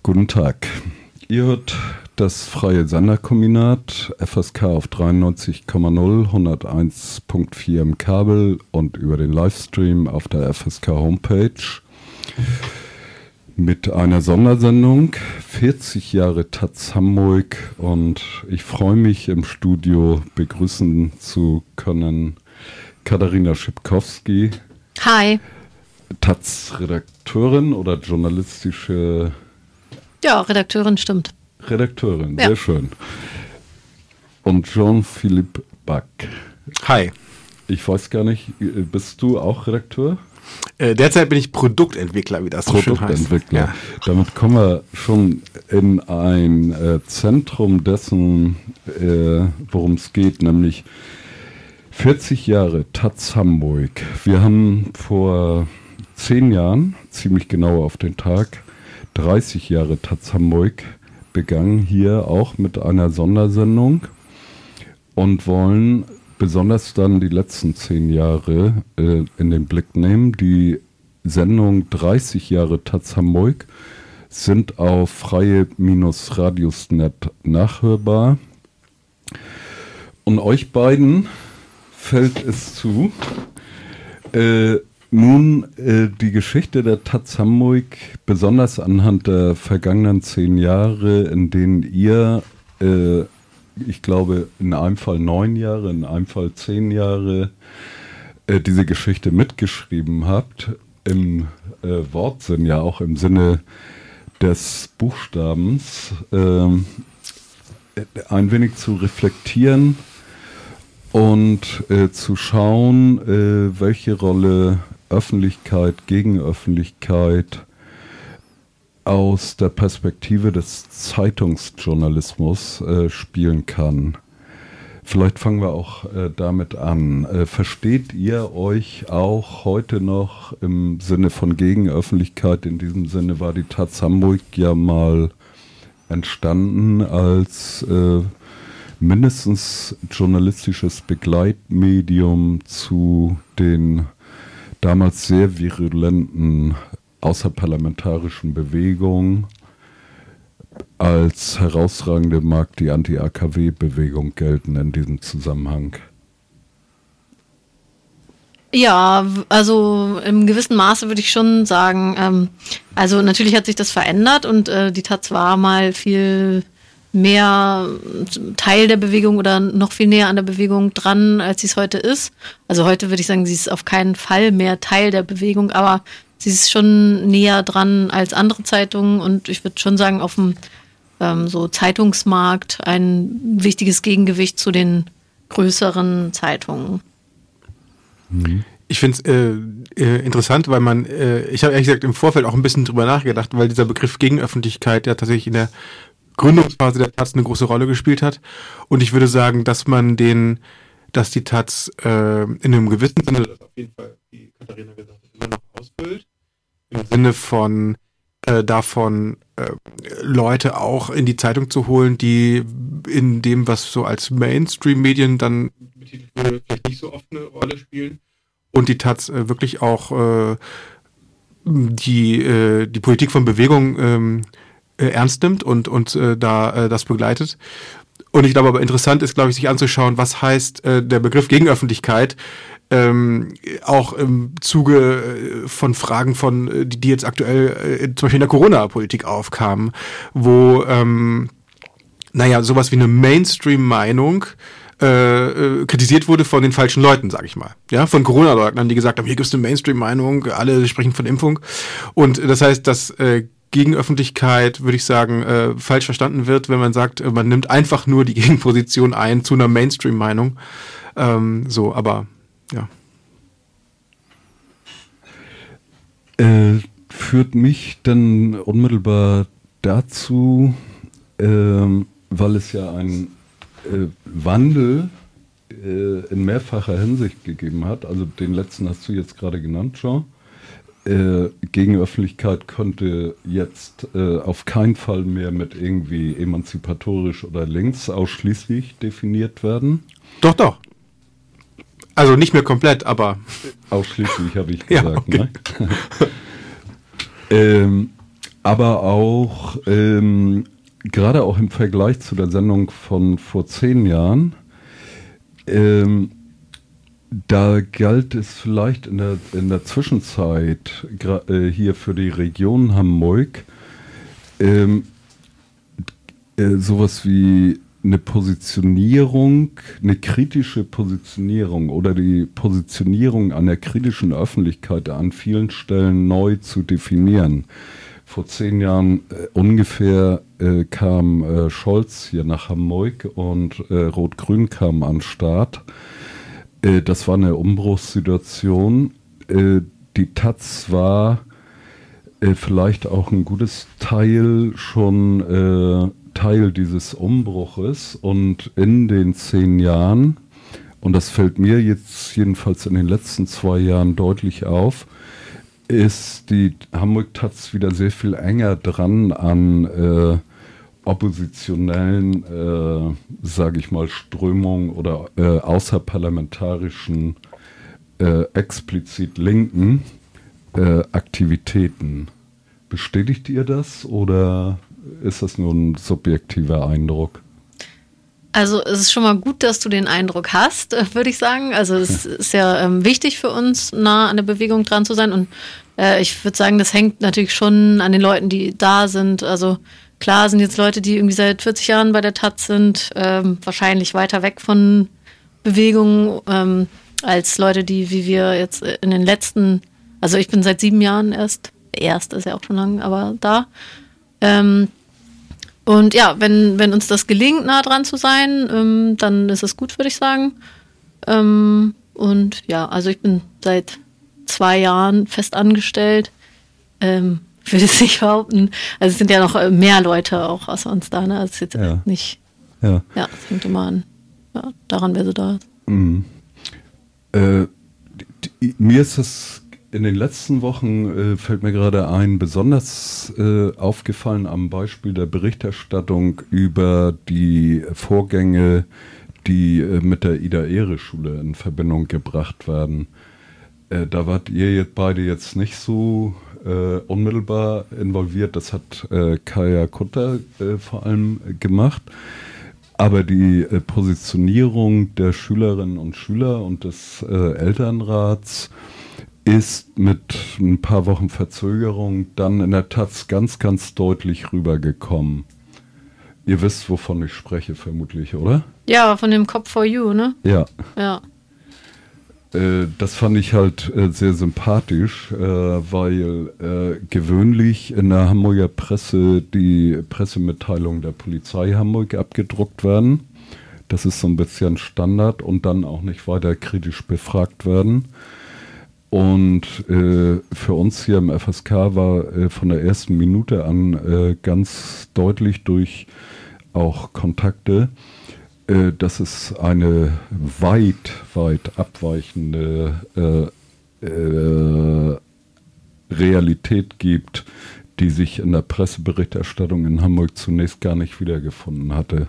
Guten Tag. Ihr hört das freie Senderkombinat, FSK auf 93,0, 101.4 im Kabel und über den Livestream auf der FSK Homepage mit einer Sondersendung 40 Jahre taz Hamburg, und ich freue mich, im Studio begrüßen zu können Katharina Schipkowski. Hi. taz-Redakteurin oder journalistische... Ja, Redakteurin, stimmt. Redakteurin, ja. Sehr schön. Und Jean-Philippe Back. Hi. Ich weiß gar nicht, bist du auch Redakteur? Derzeit bin ich Produktentwickler, wie das so schön heißt. Produktentwickler. Ja. Damit kommen wir schon in ein Zentrum dessen, worum es geht, nämlich 40 Jahre taz Hamburg. Wir haben vor 10 Jahren, ziemlich genau auf den Tag, 30 Jahre taz Hamburg begangen, hier auch mit einer Sondersendung, und wollen besonders dann die letzten 10 Jahre in den Blick nehmen. Die Sendung 30 Jahre taz Hamburg sind auf freie-radius.net nachhörbar. Und euch beiden fällt es zu, nun die Geschichte der taz Hamburg, besonders anhand der vergangenen 10 Jahre, in denen ihr, ich glaube, in einem Fall 9 Jahre, in einem Fall 10 Jahre, diese Geschichte mitgeschrieben habt, im Wortsinn, ja auch im Sinne des Buchstabens, ein wenig zu reflektieren und zu schauen, welche Rolle Öffentlichkeit, Gegenöffentlichkeit aus der Perspektive des Zeitungsjournalismus spielen kann. Vielleicht fangen wir auch damit an. Versteht ihr euch auch heute noch im Sinne von Gegenöffentlichkeit? In diesem Sinne war die taz Hamburg ja mal entstanden als mindestens journalistisches Begleitmedium zu den damals sehr virulenten außerparlamentarischen Bewegungen. Als herausragende mag die Anti-AKW-Bewegung gelten in diesem Zusammenhang. Ja, also im gewissen Maße würde ich schon sagen, also natürlich hat sich das verändert, und die taz war mal viel mehr Teil der Bewegung oder noch viel näher an der Bewegung dran, als sie es heute ist. Also heute würde ich sagen, sie ist auf keinen Fall mehr Teil der Bewegung, aber sie ist schon näher dran als andere Zeitungen, und ich würde schon sagen, auf dem so Zeitungsmarkt ein wichtiges Gegengewicht zu den größeren Zeitungen. Ich finde es interessant, weil ich habe ehrlich gesagt im Vorfeld auch ein bisschen drüber nachgedacht, weil dieser Begriff Gegenöffentlichkeit ja tatsächlich in der Gründungsphase der taz eine große Rolle gespielt hat. Und ich würde sagen, dass die taz in einem gewissen Sinne, das auf jeden Fall, wie Katharina gesagt hat, immer noch ausfüllt, im Sinne von davon Leute auch in die Zeitung zu holen, die in dem, was so als Mainstream-Medien dann betitelt wurde, vielleicht nicht so oft eine Rolle spielen. Und die taz wirklich auch die Politik von Bewegung ernst nimmt und das begleitet. Und ich glaube aber interessant ist, glaube ich, sich anzuschauen, was heißt der Begriff Gegenöffentlichkeit auch im Zuge von Fragen die jetzt aktuell zum Beispiel in der Corona-Politik aufkamen, wo sowas wie eine Mainstream-Meinung kritisiert wurde von den falschen Leuten, sag ich mal. Ja, von Corona-Leugnern, die gesagt haben, hier gibt es eine Mainstream-Meinung, alle sprechen von Impfung. Und das heißt, dass Gegenöffentlichkeit, würde ich sagen, falsch verstanden wird, wenn man sagt, man nimmt einfach nur die Gegenposition ein zu einer Mainstream-Meinung. Aber ja. Führt mich dann unmittelbar dazu, weil es ja ein Wandel in mehrfacher Hinsicht gegeben hat, also den letzten hast du jetzt gerade genannt, Jean. Gegenöffentlichkeit könnte jetzt auf keinen Fall mehr mit irgendwie emanzipatorisch oder links ausschließlich definiert werden. Doch. Also nicht mehr komplett, aber... Ausschließlich habe ich gesagt, ja, okay. Ne? aber auch, gerade auch im Vergleich zu der Sendung von vor 10 Jahren, da galt es vielleicht in der Zwischenzeit, hier für die Region Hamburg, sowas wie eine Positionierung, eine kritische Positionierung oder die Positionierung einer kritischen Öffentlichkeit an vielen Stellen neu zu definieren. Vor 10 Jahren ungefähr kam Scholz hier nach Hamburg und Rot-Grün kam an den Start. Das war eine Umbruchssituation. Die taz war vielleicht auch ein gutes Teil schon Teil dieses Umbruches, und in den 10 Jahren, und das fällt mir jetzt jedenfalls in den letzten 2 Jahren deutlich auf, ist die Hamburg-Taz wieder sehr viel enger dran an oppositionellen, sage ich mal, Strömungen oder außerparlamentarischen, explizit linken Aktivitäten. Bestätigt ihr das oder ist das nur ein subjektiver Eindruck? Also es ist schon mal gut, dass du den Eindruck hast, würde ich sagen. Also es ist ja wichtig für uns, nah an der Bewegung dran zu sein. Und ich würde sagen, das hängt natürlich schon an den Leuten, die da sind. Also klar sind jetzt Leute, die irgendwie seit 40 Jahren bei der taz sind, wahrscheinlich weiter weg von Bewegungen als Leute, die wie wir jetzt in den letzten, also ich bin seit 7 Jahren erst ist ja auch schon lange, aber da. Und ja, wenn uns das gelingt, nah dran zu sein, dann ist es gut, würde ich sagen. Und ja, also ich bin seit 2 Jahren fest angestellt. Würde ich nicht behaupten. Also es sind ja noch mehr Leute auch außer uns da, ne? Also es ist jetzt nicht. Ja, es hängt immer an. Ja, daran, wer so da ist. Mhm. Mir ist das in den letzten Wochen, fällt mir gerade ein, besonders aufgefallen am Beispiel der Berichterstattung über die Vorgänge, die mit der Ida-Ehre-Schule in Verbindung gebracht werden. Da wart ihr jetzt beide jetzt nicht so unmittelbar involviert. Das hat Kaya Kutter vor allem gemacht. Aber die Positionierung der Schülerinnen und Schüler und des Elternrats ist mit ein paar Wochen Verzögerung dann in der taz ganz, ganz deutlich rübergekommen. Ihr wisst, wovon ich spreche, vermutlich, oder? Ja, von dem Cop for You, ne? Ja. Ja. Das fand ich halt sehr sympathisch, weil gewöhnlich in der Hamburger Presse die Pressemitteilungen der Polizei Hamburg abgedruckt werden. Das ist so ein bisschen Standard und dann auch nicht weiter kritisch befragt werden. Und für uns hier im FSK war von der ersten Minute an ganz deutlich durch auch Kontakte, dass es eine weit abweichende Realität gibt, die sich in der Presseberichterstattung in Hamburg zunächst gar nicht wiedergefunden hatte.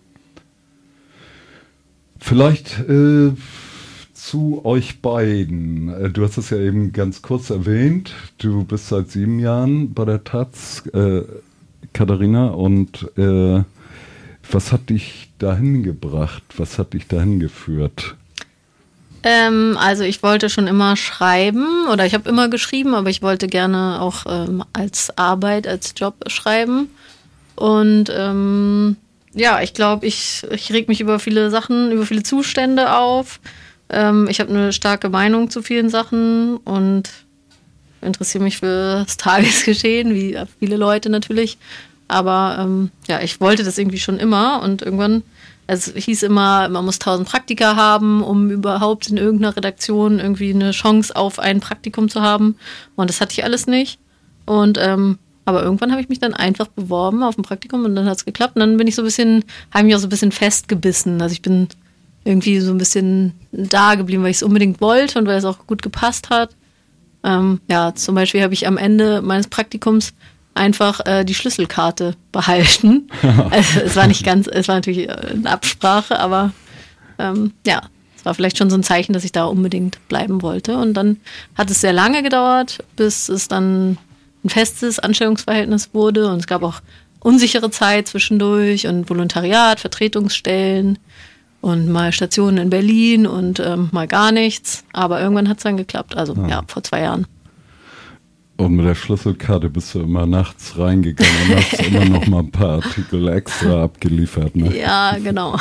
Vielleicht zu euch beiden. Du hast es ja eben ganz kurz erwähnt. Du bist seit 7 Jahren bei der taz, Katharina. Und was hat dich dahin gebracht? Was hat dich dahin geführt? Also ich wollte schon immer schreiben oder ich habe immer geschrieben, aber ich wollte gerne auch als Arbeit, als Job schreiben. Und ja, ich glaube, ich reg mich über viele Sachen, über viele Zustände auf. Ich habe eine starke Meinung zu vielen Sachen und interessiere mich für das Tagesgeschehen, wie viele Leute natürlich. Aber ja, ich wollte das irgendwie schon immer und irgendwann, es hieß immer, man muss 1000 Praktika haben, um überhaupt in irgendeiner Redaktion irgendwie eine Chance auf ein Praktikum zu haben. Und das hatte ich alles nicht. Und aber irgendwann habe ich mich dann einfach beworben auf ein Praktikum und dann hat es geklappt. Und dann bin ich habe ich mich auch so ein bisschen festgebissen. Also ich bin irgendwie so ein bisschen da geblieben, weil ich es unbedingt wollte und weil es auch gut gepasst hat. Ja, zum Beispiel habe ich am Ende meines Praktikums einfach die Schlüsselkarte behalten. Also es war natürlich eine Absprache, aber ja, es war vielleicht schon so ein Zeichen, dass ich da unbedingt bleiben wollte. Und dann hat es sehr lange gedauert, bis es dann ein festes Anstellungsverhältnis wurde. Und es gab auch unsichere Zeit zwischendurch und Volontariat, Vertretungsstellen und mal Stationen in Berlin und mal gar nichts. Aber irgendwann hat es dann geklappt. Also vor 2 Jahren. Und mit der Schlüsselkarte bist du immer nachts reingegangen und hast immer noch mal ein paar Artikel extra abgeliefert, ne? Ja, genau.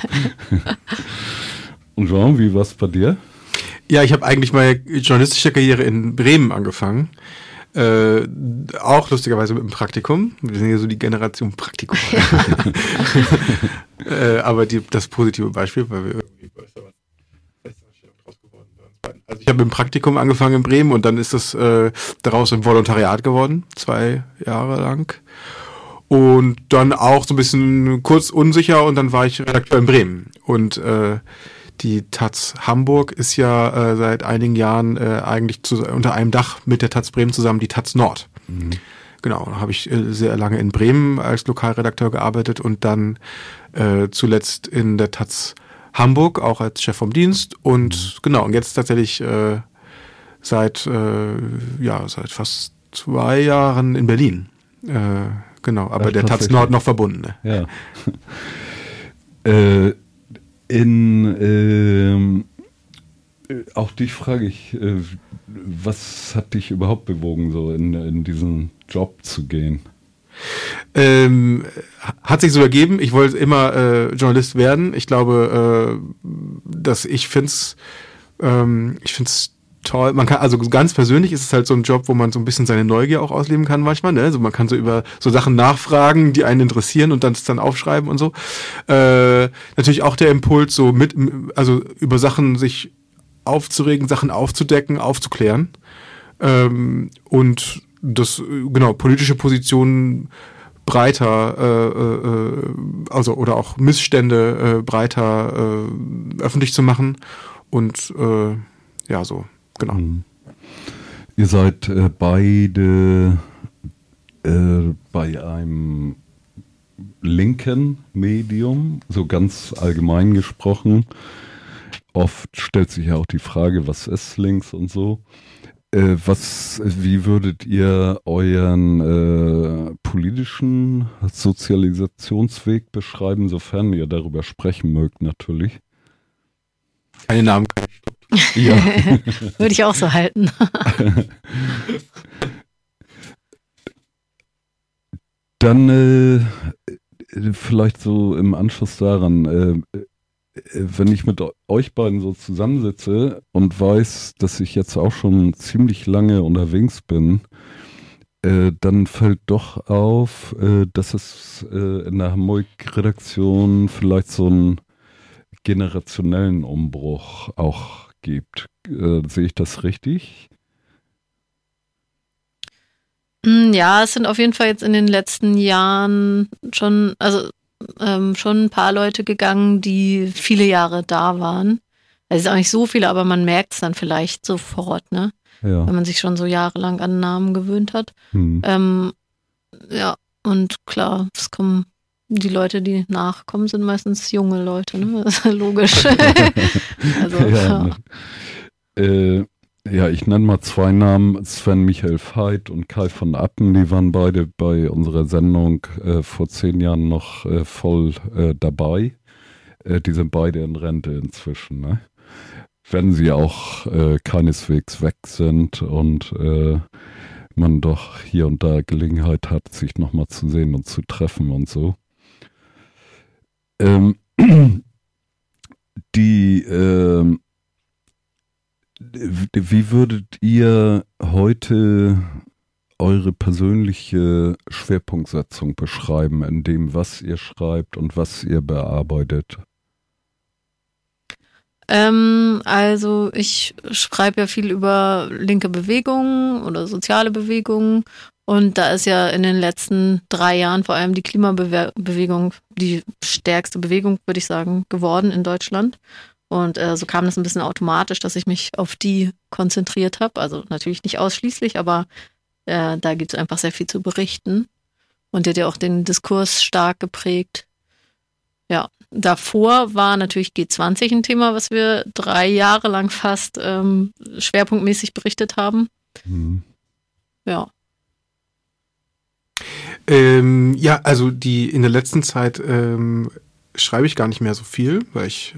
Und Jean, wie war es bei dir? Ja, ich habe eigentlich meine journalistische Karriere in Bremen angefangen. Auch lustigerweise mit einem Praktikum. Wir sind ja so die Generation Praktikum. Aber das positive Beispiel, weil wir irgendwie draus geworden sind. Also ich habe mit dem Praktikum angefangen in Bremen und dann ist das daraus ein Volontariat geworden, 2 Jahre lang. Und dann auch so ein bisschen kurz unsicher und dann war ich Redakteur in Bremen. Und die taz Hamburg ist ja seit einigen Jahren eigentlich unter einem Dach mit der taz Bremen zusammen die taz Nord. Mhm. Genau, da habe ich sehr lange in Bremen als Lokalredakteur gearbeitet und dann zuletzt in der taz Hamburg, auch als Chef vom Dienst. Und genau, und jetzt tatsächlich seit fast 2 Jahren in Berlin. Genau, aber der taz Nord noch verbunden. Ne? Ja. Auch dich frage ich, was hat dich überhaupt bewogen, so in diesen Job zu gehen? Hat sich so ergeben. Ich wollte immer Journalist werden. Ich glaube, dass ich find's toll. Man kann, also ganz persönlich ist es halt so ein Job, wo man so ein bisschen seine Neugier auch ausleben kann manchmal, ne? Also man kann so über so Sachen nachfragen, die einen interessieren und dann aufschreiben und so. Natürlich auch der Impuls, so also über Sachen sich aufzuregen, Sachen aufzudecken, aufzuklären. Und das, genau, politische Positionen breiter, also oder auch Missstände breiter öffentlich zu machen und so. Genau. Ihr seid beide bei einem linken Medium, so ganz allgemein gesprochen. Oft stellt sich ja auch die Frage, was ist links und so. Wie würdet ihr euren politischen Sozialisationsweg beschreiben, sofern ihr darüber sprechen mögt, natürlich? Keine Namen. Ja. Würde ich auch so halten. Dann vielleicht so im Anschluss daran, wenn ich mit euch beiden so zusammensitze und weiß, dass ich jetzt auch schon ziemlich lange unterwegs bin, dann fällt doch auf, dass es in der Hamburg-Redaktion vielleicht so einen generationellen Umbruch auch gibt. Sehe ich das richtig? Ja, es sind auf jeden Fall jetzt in den letzten Jahren schon ein paar Leute gegangen, die viele Jahre da waren. Es ist auch nicht so viele, aber man merkt es dann vielleicht sofort, ne? Ja. Wenn man sich schon so jahrelang an Namen gewöhnt hat. Ja, und klar, es kommen die Leute, die nachkommen, sind meistens junge Leute, ne? Das ist logisch. Also, ja, ich nenne mal 2 Namen, Sven Michael Veit und Kai von Appen, die waren beide bei unserer Sendung vor 10 Jahren noch voll dabei. Die sind beide in Rente inzwischen, ne? Wenn sie auch keineswegs weg sind und man doch hier und da Gelegenheit hat, sich nochmal zu sehen und zu treffen und so. Wie würdet ihr heute eure persönliche Schwerpunktsetzung beschreiben in dem, was ihr schreibt und was ihr bearbeitet? Also ich schreibe ja viel über linke Bewegungen oder soziale Bewegungen und da ist ja in den letzten 3 Jahren vor allem die Klimabewegung die stärkste Bewegung, würde ich sagen, geworden in Deutschland. Und so kam das ein bisschen automatisch, dass ich mich auf die konzentriert habe. Also natürlich nicht ausschließlich, aber da gibt es einfach sehr viel zu berichten. Und die hat ja auch den Diskurs stark geprägt. Ja, davor war natürlich G20 ein Thema, was wir 3 Jahre lang fast schwerpunktmäßig berichtet haben. Mhm. Ja. Ja, also in der letzten Zeit schreibe ich gar nicht mehr so viel, weil ich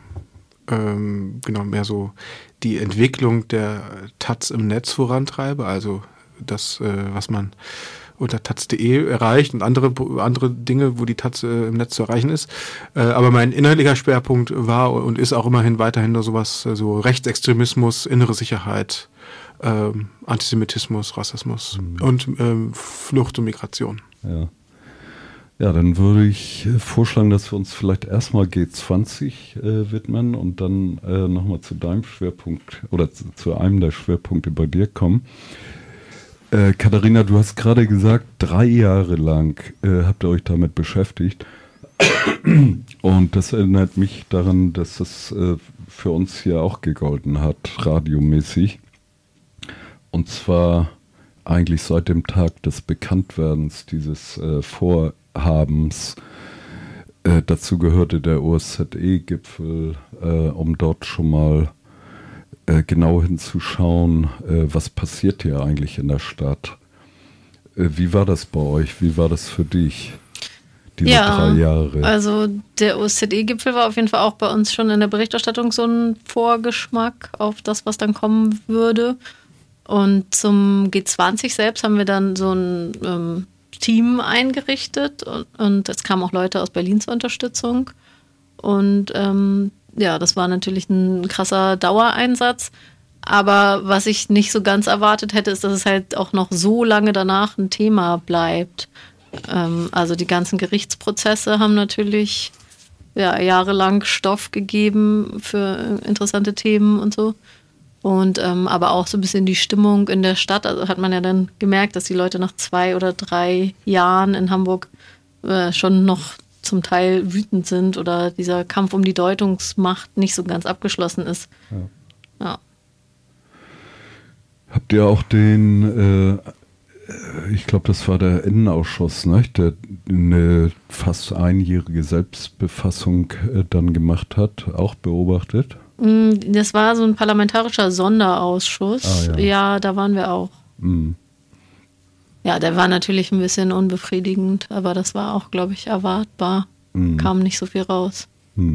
genau mehr so die Entwicklung der taz im Netz vorantreibe, also das, was man unter taz.de erreicht und andere Dinge, wo die Taz im Netz zu erreichen ist. Aber mein inhaltlicher Schwerpunkt war und ist auch immerhin weiterhin nur sowas, so Rechtsextremismus, innere Sicherheit, Antisemitismus, Rassismus und Flucht und Migration. Ja. Ja, dann würde ich vorschlagen, dass wir uns vielleicht erstmal G20 widmen und dann nochmal zu deinem Schwerpunkt oder zu einem der Schwerpunkte bei dir kommen. Katharina, du hast gerade gesagt, 3 Jahre lang habt ihr euch damit beschäftigt. Und das erinnert mich daran, dass es für uns hier auch gegolten hat, radiomäßig. Und zwar eigentlich seit dem Tag des Bekanntwerdens dieses Vorhabens. Dazu gehörte der OSZE-Gipfel, um dort schon mal genau hinzuschauen, was passiert hier eigentlich in der Stadt. Wie war das bei euch? Wie war das für dich, diese 3 Jahre? Also der OSZE-Gipfel war auf jeden Fall auch bei uns schon in der Berichterstattung so ein Vorgeschmack auf das, was dann kommen würde. Und zum G20 selbst haben wir dann so ein Team eingerichtet und es kamen auch Leute aus Berlin zur Unterstützung. Und das war natürlich ein krasser Dauereinsatz. Aber was ich nicht so ganz erwartet hätte, ist, dass es halt auch noch so lange danach ein Thema bleibt. Also die ganzen Gerichtsprozesse haben natürlich jahrelang Stoff gegeben für interessante Themen und so. Und aber auch so ein bisschen die Stimmung in der Stadt. Also hat man ja dann gemerkt, dass die Leute nach 2 oder 3 Jahren in Hamburg schon noch zum Teil wütend sind oder dieser Kampf um die Deutungsmacht nicht so ganz abgeschlossen ist. Ja. Habt ihr auch den, ich glaube, das war der Innenausschuss, ne, der eine fast einjährige Selbstbefassung dann gemacht hat, auch beobachtet? Das war so ein parlamentarischer Sonderausschuss. Ja, da waren wir auch. Ja, der war natürlich ein bisschen unbefriedigend, aber das war auch, glaube ich, erwartbar. Kam nicht so viel raus.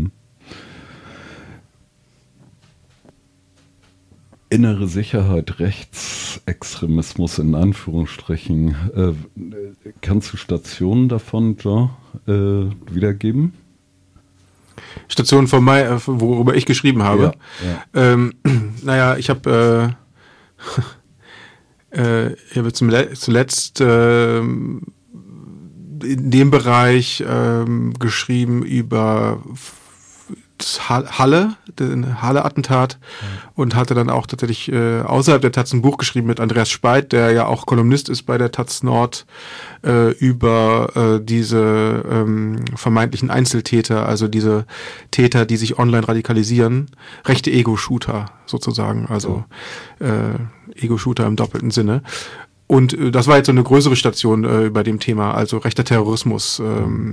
Innere Sicherheit, Rechtsextremismus in Anführungsstrichen. Kannst du Stationen davon, Jean, wiedergeben? Stationen von worüber ich geschrieben habe. Ja. Ich habe zuletzt in dem Bereich geschrieben über das Halle-Attentat und hatte dann auch tatsächlich außerhalb der Taz ein Buch geschrieben mit Andreas Speit, der ja auch Kolumnist ist bei der Taz Nord, über diese vermeintlichen Einzeltäter, also diese Täter, die sich online radikalisieren, rechte Ego-Shooter sozusagen, also Ego-Shooter im doppelten Sinne. Und das war jetzt so eine größere Station bei dem Thema, also rechter Terrorismus,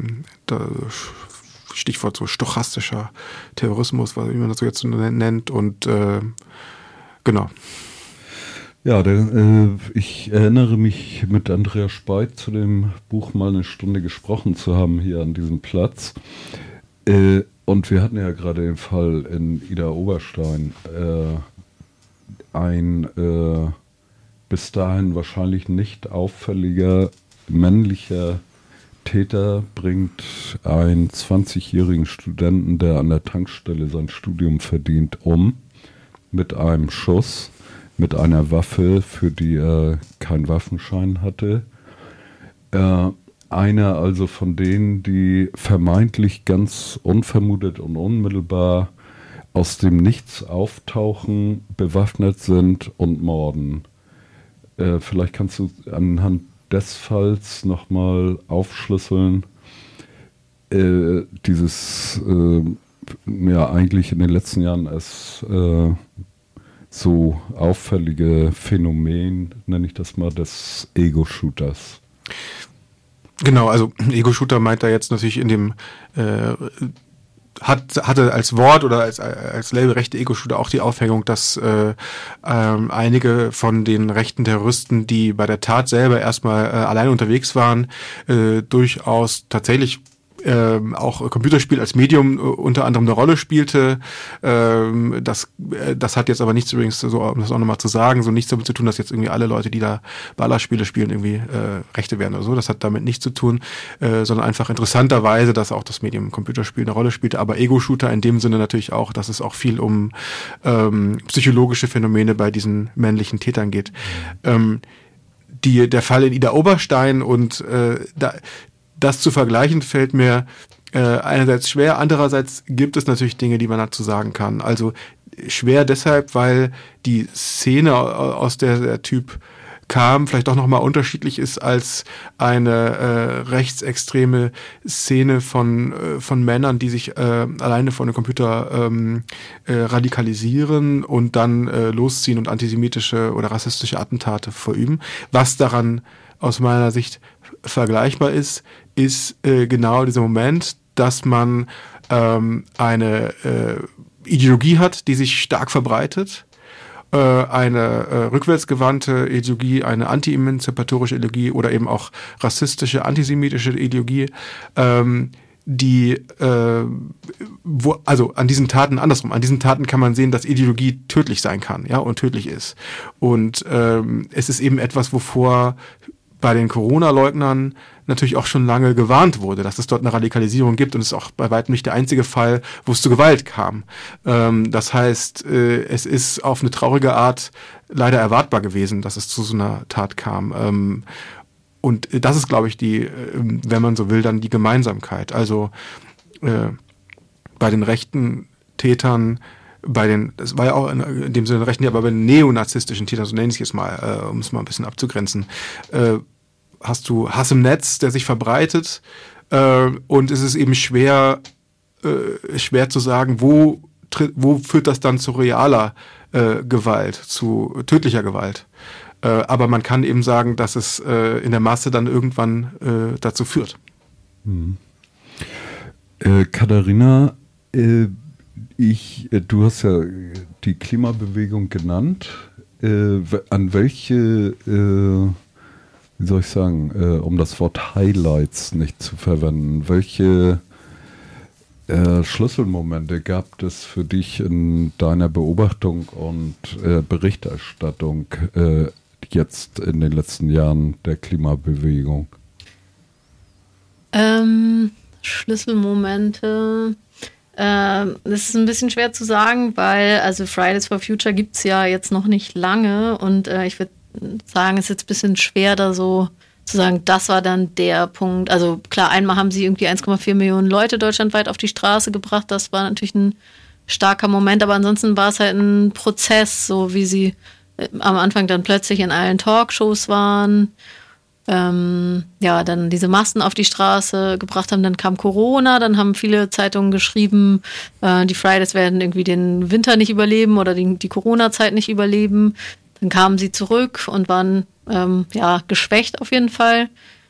Stichwort so stochastischer Terrorismus, wie man das so jetzt nennt, und genau. Ja, ich erinnere mich, mit Andreas Speit zu dem Buch mal eine Stunde gesprochen zu haben hier an diesem Platz. Und wir hatten ja gerade den Fall in Ida Oberstein. Ein bis dahin wahrscheinlich nicht auffälliger männlicher Täter bringt einen 20-jährigen Studenten, der an der Tankstelle sein Studium verdient, mit einem Schuss, mit einer Waffe, für die er keinen Waffenschein hatte. Einer also von denen, die vermeintlich ganz unvermutet und unmittelbar aus dem Nichts auftauchen, bewaffnet sind und morden. Vielleicht kannst du anhand des Falls nochmal aufschlüsseln, dieses eigentlich in den letzten Jahren als so auffällige Phänomen, nenne ich das mal, des Ego-Shooters. Genau, also Ego-Shooter meint er jetzt natürlich in dem hatte als Wort oder als Label rechte Ego-Shooter auch die Aufhängung, dass einige von den rechten Terroristen, die bei der Tat selber erstmal alleine unterwegs waren, durchaus tatsächlich auch Computerspiel als Medium unter anderem eine Rolle spielte. Das hat jetzt aber nichts übrigens, so, um das auch nochmal zu sagen, so nichts damit zu tun, dass jetzt irgendwie alle Leute, die da Ballerspiele spielen, irgendwie Rechte werden oder so. Das hat damit nichts zu tun, sondern einfach interessanterweise, dass auch das Medium Computerspiel eine Rolle spielte. Aber Ego-Shooter in dem Sinne natürlich auch, dass es auch viel um psychologische Phänomene bei diesen männlichen Tätern geht. Der Fall in Ida Oberstein und das zu vergleichen fällt mir einerseits schwer, andererseits gibt es natürlich Dinge, die man dazu sagen kann. Also schwer deshalb, weil die Szene, aus der Typ kam, vielleicht doch nochmal unterschiedlich ist als eine rechtsextreme Szene von Männern, die sich alleine vor einem Computer radikalisieren und dann losziehen und antisemitische oder rassistische Attentate verüben. Was daran aus meiner Sicht vergleichbar ist genau dieser Moment, dass man eine Ideologie hat, die sich stark verbreitet, eine rückwärtsgewandte Ideologie, eine anti-emanzipatorische Ideologie oder eben auch rassistische, antisemitische Ideologie, also an diesen Taten andersrum. An diesen Taten kann man sehen, dass Ideologie tödlich sein kann, ja, und tödlich ist. Und es ist eben etwas, wovor bei den Corona-Leugnern natürlich auch schon lange gewarnt wurde, dass es dort eine Radikalisierung gibt, und es ist auch bei weitem nicht der einzige Fall, wo es zu Gewalt kam. Das heißt, es ist auf eine traurige Art leider erwartbar gewesen, dass es zu so einer Tat kam. Und das ist, glaube ich, wenn man so will, dann die Gemeinsamkeit. Also bei den rechten Tätern, das war ja auch in dem Sinne rechten, aber bei den neonazistischen Tätern, so nenne ich es jetzt mal, um es mal ein bisschen abzugrenzen, hast du Hass im Netz, der sich verbreitet, und es ist eben schwer zu sagen, wo führt das dann zu realer Gewalt, zu tödlicher Gewalt. Aber man kann eben sagen, dass es in der Masse dann irgendwann dazu führt. Katharina, du hast ja die Klimabewegung genannt. An welche, wie soll ich sagen, um das Wort Highlights nicht zu verwenden, welche Schlüsselmomente gab es für dich in deiner Beobachtung und Berichterstattung jetzt in den letzten Jahren der Klimabewegung? Schlüsselmomente. Das ist ein bisschen schwer zu sagen, weil also Fridays for Future gibt es ja jetzt noch nicht lange, und ich würde sagen, es ist jetzt ein bisschen schwer, da so zu sagen, das war dann der Punkt. Also klar, einmal haben sie irgendwie 1,4 Millionen Leute deutschlandweit auf die Straße gebracht, das war natürlich ein starker Moment, aber ansonsten war es halt ein Prozess, so wie sie am Anfang dann plötzlich in allen Talkshows waren, dann diese Massen auf die Straße gebracht haben. Dann kam Corona, dann haben viele Zeitungen geschrieben, die Fridays werden irgendwie den Winter nicht überleben oder die Corona-Zeit nicht überleben. Dann kamen sie zurück und waren geschwächt auf jeden Fall.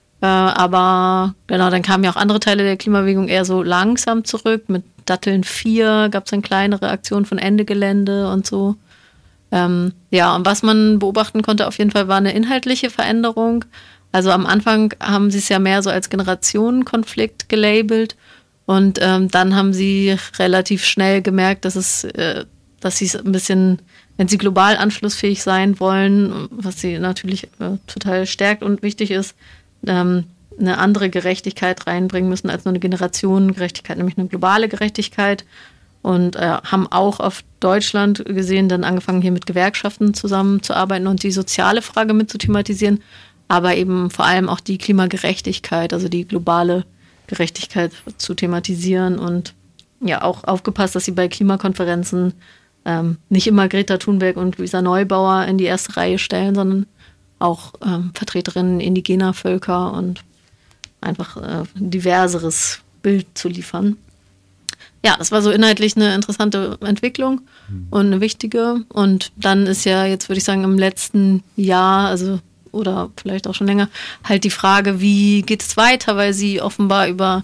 Aber genau, dann kamen ja auch andere Teile der Klimabewegung eher so langsam zurück. Mit Datteln 4 gab es dann kleinere Aktionen von Ende Gelände und so. Und was man beobachten konnte auf jeden Fall war eine inhaltliche Veränderung. Also am Anfang haben sie es ja mehr so als Generationenkonflikt gelabelt, und dann haben sie relativ schnell gemerkt, dass sie es ein bisschen, wenn sie global anschlussfähig sein wollen, was sie natürlich total stärkt und wichtig ist, eine andere Gerechtigkeit reinbringen müssen als nur eine Generationengerechtigkeit, nämlich eine globale Gerechtigkeit. Und haben auch auf Deutschland gesehen, dann angefangen hier mit Gewerkschaften zusammenzuarbeiten und die soziale Frage mit zu thematisieren, aber eben vor allem auch die Klimagerechtigkeit, also die globale Gerechtigkeit zu thematisieren, und ja auch aufgepasst, dass sie bei Klimakonferenzen nicht immer Greta Thunberg und Luisa Neubauer in die erste Reihe stellen, sondern auch Vertreterinnen indigener Völker und einfach ein diverseres Bild zu liefern. Ja, das war so inhaltlich eine interessante Entwicklung und eine wichtige. Und dann ist ja jetzt, würde ich sagen, im letzten Jahr, oder vielleicht auch schon länger, halt die Frage, wie geht es weiter, weil sie offenbar über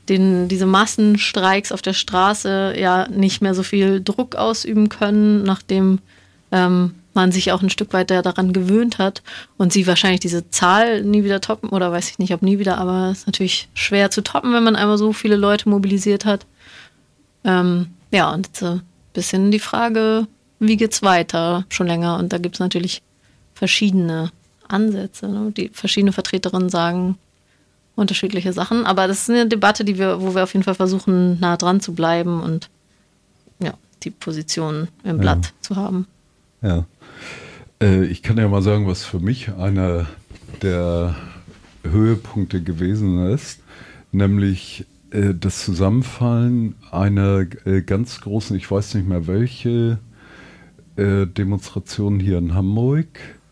diese Massenstreiks auf der Straße ja nicht mehr so viel Druck ausüben können, nachdem man sich auch ein Stück weit daran gewöhnt hat und sie wahrscheinlich diese Zahl nie wieder toppen, oder weiß ich nicht, ob nie wieder, aber es ist natürlich schwer zu toppen, wenn man einmal so viele Leute mobilisiert hat. Und jetzt ein bisschen die Frage, wie geht's weiter, schon länger, und da gibt es natürlich verschiedene Ansätze, ne? Die verschiedene Vertreterinnen sagen unterschiedliche Sachen, aber das ist eine Debatte, wo wir auf jeden Fall versuchen, nah dran zu bleiben und ja, die Position im Blatt zu haben. Ja. Ich kann ja mal sagen, was für mich einer der Höhepunkte gewesen ist, nämlich das Zusammenfallen einer ganz großen, ich weiß nicht mehr welche, Demonstration hier in Hamburg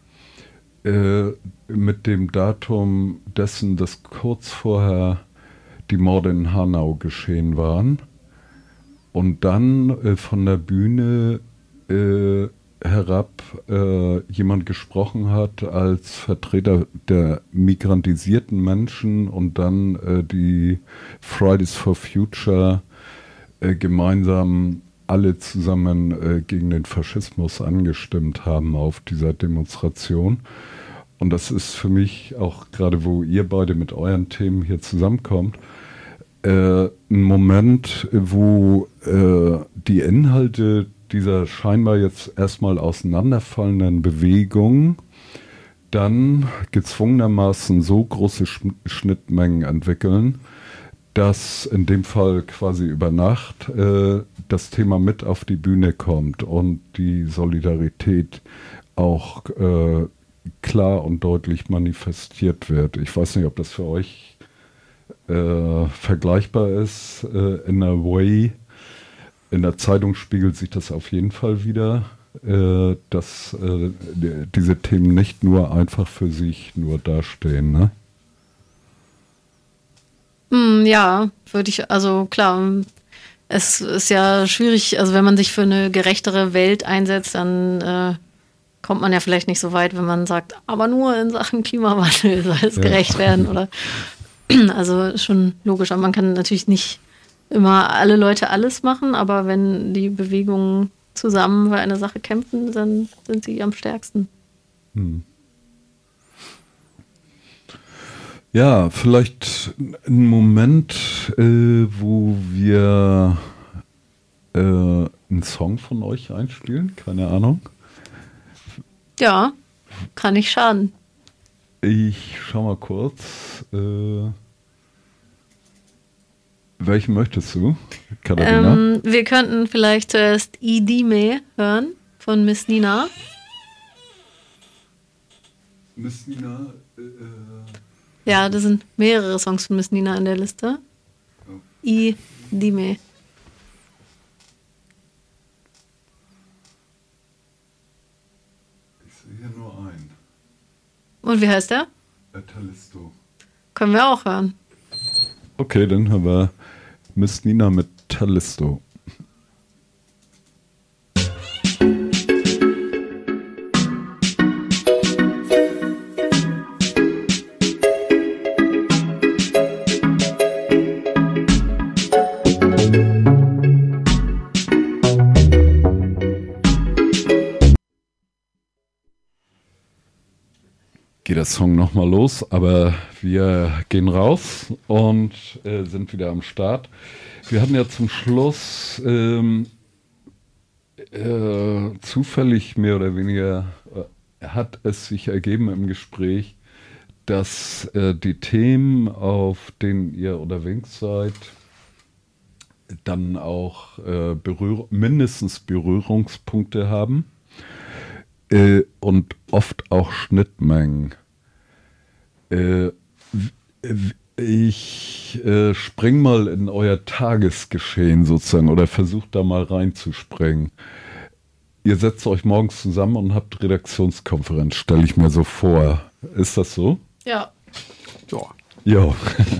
mit dem Datum dessen, dass kurz vorher die Morde in Hanau geschehen waren und dann von der Bühne herab jemand gesprochen hat als Vertreter der migrantisierten Menschen und dann die Fridays for Future gemeinsam alle zusammen gegen den Faschismus angestimmt haben auf dieser Demonstration. Und das ist für mich auch gerade, wo ihr beide mit euren Themen hier zusammenkommt, ein Moment, wo die Inhalte dieser scheinbar jetzt erstmal auseinanderfallenden Bewegung dann gezwungenermaßen so große Schnittmengen entwickeln, dass in dem Fall quasi über Nacht das Thema mit auf die Bühne kommt und die Solidarität auch klar und deutlich manifestiert wird. Ich weiß nicht, ob das für euch vergleichbar ist in a way. In der Zeitung spiegelt sich das auf jeden Fall wieder, dass diese Themen nicht nur einfach für sich nur dastehen, ne? Ja, würde ich, also klar, es ist ja schwierig, also wenn man sich für eine gerechtere Welt einsetzt, dann kommt man ja vielleicht nicht so weit, wenn man sagt, aber nur in Sachen Klimawandel soll es gerecht werden, oder? Also schon logisch, aber man kann natürlich nicht immer alle Leute alles machen, aber wenn die Bewegungen zusammen für eine Sache kämpfen, dann sind sie am stärksten. Ja, vielleicht ein Moment, wo wir einen Song von euch einspielen, keine Ahnung. Ja, kann nicht schaden. Ich schau mal kurz. Welchen möchtest du, Katharina? Wir könnten vielleicht zuerst Idime hören von Miss Nina. Miss Nina? Ja, da sind mehrere Songs von Miss Nina in der Liste. Idime. Ich sehe hier nur einen. Und wie heißt der? Talisto. Können wir auch hören. Okay, dann hören wir Miss Nina mit Talisto. Geht der Song nochmal los, aber wir gehen raus und sind wieder am Start. Wir hatten ja zum Schluss zufällig mehr oder weniger hat es sich ergeben im Gespräch, dass die Themen, auf denen ihr unterwegs seid, dann auch mindestens Berührungspunkte haben und oft auch Schnittmengen. Ich spring mal in euer Tagesgeschehen sozusagen oder versucht da mal reinzuspringen. Ihr setzt euch morgens zusammen und habt Redaktionskonferenz, stelle ich mir so vor. Ist das so? Ja. Ja.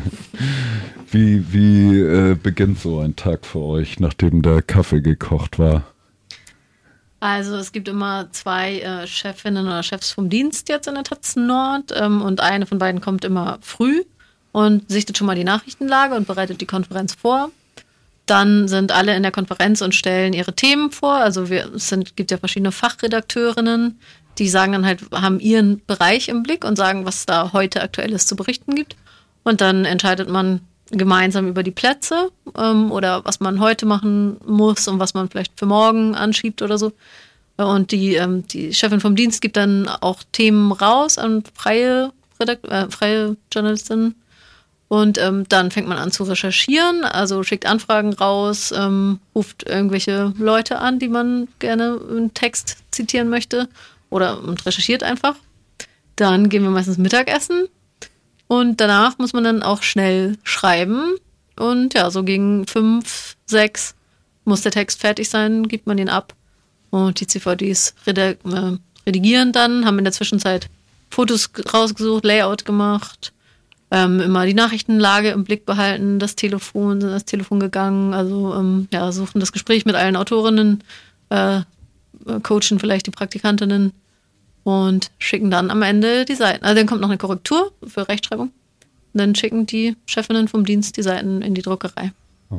Wie beginnt so ein Tag für euch, nachdem der Kaffee gekocht war? Also es gibt immer zwei Chefinnen oder Chefs vom Dienst jetzt in der Taz Nord und eine von beiden kommt immer früh und sichtet schon mal die Nachrichtenlage und bereitet die Konferenz vor. Dann sind alle in der Konferenz und stellen ihre Themen vor. Also gibt ja verschiedene Fachredakteurinnen, die sagen dann halt, haben ihren Bereich im Blick und sagen, was da heute Aktuelles zu berichten gibt. Und dann entscheidet man gemeinsam über die Plätze oder was man heute machen muss und was man vielleicht für morgen anschiebt oder so. Und die Chefin vom Dienst gibt dann auch Themen raus an freie Journalistinnen. Und dann fängt man an zu recherchieren, also schickt Anfragen raus, ruft irgendwelche Leute an, die man gerne einen Text zitieren möchte und recherchiert einfach. Dann gehen wir meistens Mittagessen und danach muss man dann auch schnell schreiben. Und ja, so gegen 5, 6 muss der Text fertig sein, gibt man ihn ab. Und die CVDs redigieren dann, haben in der Zwischenzeit Fotos rausgesucht, Layout gemacht, immer die Nachrichtenlage im Blick behalten, sind das Telefon gegangen, also suchen das Gespräch mit allen Autorinnen, coachen vielleicht die Praktikantinnen und schicken dann am Ende die Seiten. Also dann kommt noch eine Korrektur für Rechtschreibung. Und dann schicken die Chefinnen vom Dienst die Seiten in die Druckerei.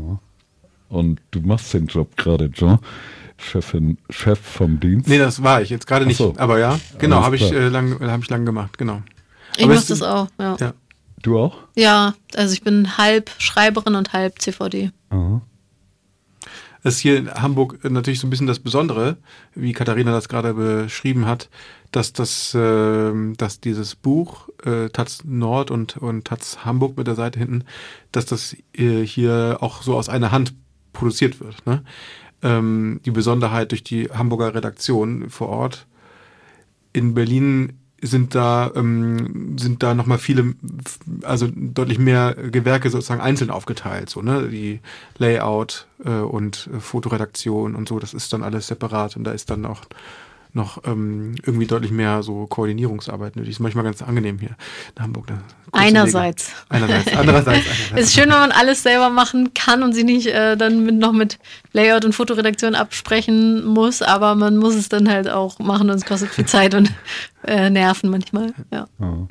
Und du machst den Job gerade, John? Chef vom Dienst? Nee, das war ich jetzt gerade nicht. So. Aber ja, genau, habe ich lang gemacht, genau. Ich mache das auch, ja. Du auch? Ja, also ich bin halb Schreiberin und halb CVD. Aha. Das ist hier in Hamburg natürlich so ein bisschen das Besondere, wie Katharina das gerade beschrieben hat, dass dieses Buch Taz Nord und Taz Hamburg mit der Seite hinten, dass das hier auch so aus einer Hand produziert wird. Ne? Die Besonderheit durch die Hamburger Redaktion vor Ort. In Berlin sind da nochmal viele, also deutlich mehr Gewerke sozusagen einzeln aufgeteilt, so, ne, die Layout und Fotoredaktion und so, das ist dann alles separat und da ist dann auch noch irgendwie deutlich mehr so Koordinierungsarbeit nötig. Ist manchmal ganz angenehm hier in Hamburg. Einerseits. Andererseits. Es ist schön, wenn man alles selber machen kann und sie nicht dann noch mit Layout und Fotoredaktion absprechen muss, aber man muss es dann halt auch machen und es kostet viel Zeit und Nerven manchmal. Ja.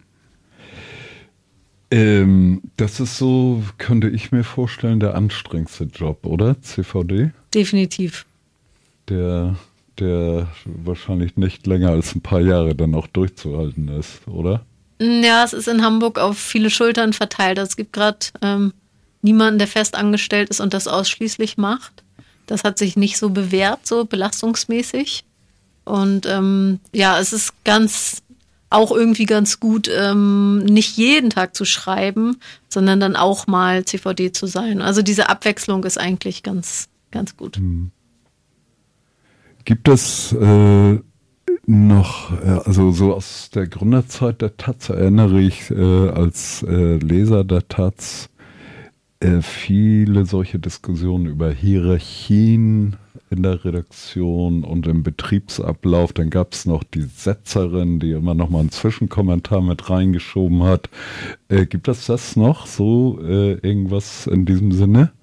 Das ist so, könnte ich mir vorstellen, der anstrengendste Job, oder? CVD? Definitiv. Der wahrscheinlich nicht länger als ein paar Jahre dann auch durchzuhalten ist, oder? Ja, es ist in Hamburg auf viele Schultern verteilt. Es gibt gerade niemanden, der fest angestellt ist und das ausschließlich macht. Das hat sich nicht so bewährt, so belastungsmäßig. Und es ist auch irgendwie ganz gut, nicht jeden Tag zu schreiben, sondern dann auch mal CVD zu sein. Also diese Abwechslung ist eigentlich ganz, ganz gut. Gibt es noch, also so aus der Gründerzeit der Taz erinnere ich als Leser der Taz viele solche Diskussionen über Hierarchien in der Redaktion und im Betriebsablauf. Dann gab es noch die Setzerin, die immer noch mal einen Zwischenkommentar mit reingeschoben hat. Gibt es das noch, so irgendwas in diesem Sinne?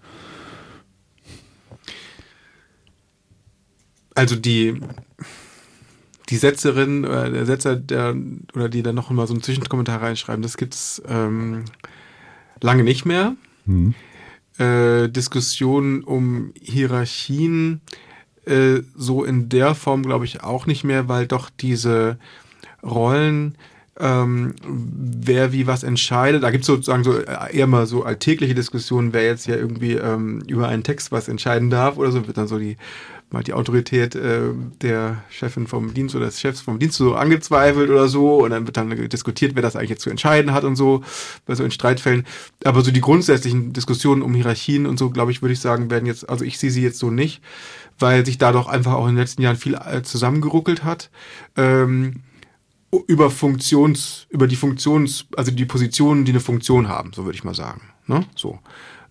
Also die Setzerin oder der Setzer, die dann noch mal so einen Zwischenkommentar reinschreiben, das gibt's lange nicht mehr. Diskussionen um Hierarchien so in der Form glaube ich auch nicht mehr, weil doch diese Rollen, wer wie was entscheidet, da gibt es sozusagen so eher mal so alltägliche Diskussionen, wer jetzt ja irgendwie über einen Text was entscheiden darf oder so, wird dann so die Autorität der Chefin vom Dienst oder des Chefs vom Dienst so angezweifelt oder so und dann wird dann diskutiert, wer das eigentlich jetzt zu entscheiden hat und so, bei so in Streitfällen. Aber so die grundsätzlichen Diskussionen um Hierarchien und so, glaube ich, würde ich sagen, werden jetzt, also ich sehe sie jetzt so nicht, weil sich da doch einfach auch in den letzten Jahren viel zusammengeruckelt hat. Über die also die Positionen, die eine Funktion haben, so würde ich mal sagen. Ne? So.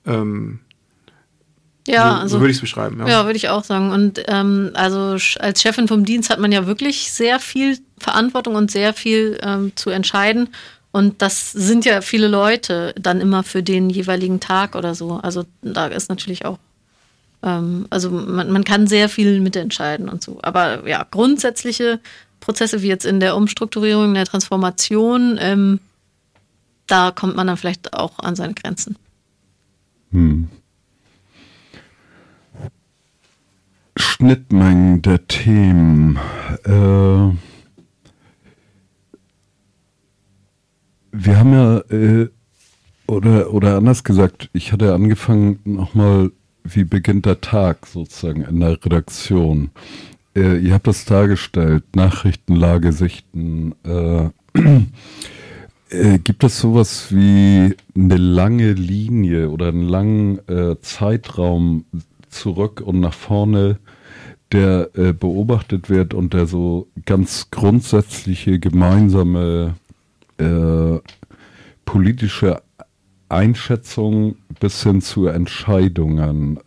So würde ich es beschreiben. Ja, würde ich auch sagen. Und also als Chefin vom Dienst hat man ja wirklich sehr viel Verantwortung und sehr viel zu entscheiden. Und das sind ja viele Leute dann immer für den jeweiligen Tag oder so. Also da ist natürlich auch, also man kann sehr viel mitentscheiden und so. Aber ja, grundsätzliche Prozesse wie jetzt in der Umstrukturierung, in der Transformation, da kommt man dann vielleicht auch an seine Grenzen. Schnittmengen der Themen. Wir haben ja, oder anders gesagt, ich hatte angefangen nochmal, wie beginnt der Tag sozusagen in der Redaktion. Ihr habt das dargestellt, Nachrichtenlage sichten. Gibt es sowas wie eine lange Linie oder einen langen Zeitraum zurück und nach vorne, der beobachtet wird und der so ganz grundsätzliche gemeinsame politische Einschätzungen bis hin zu Entscheidungen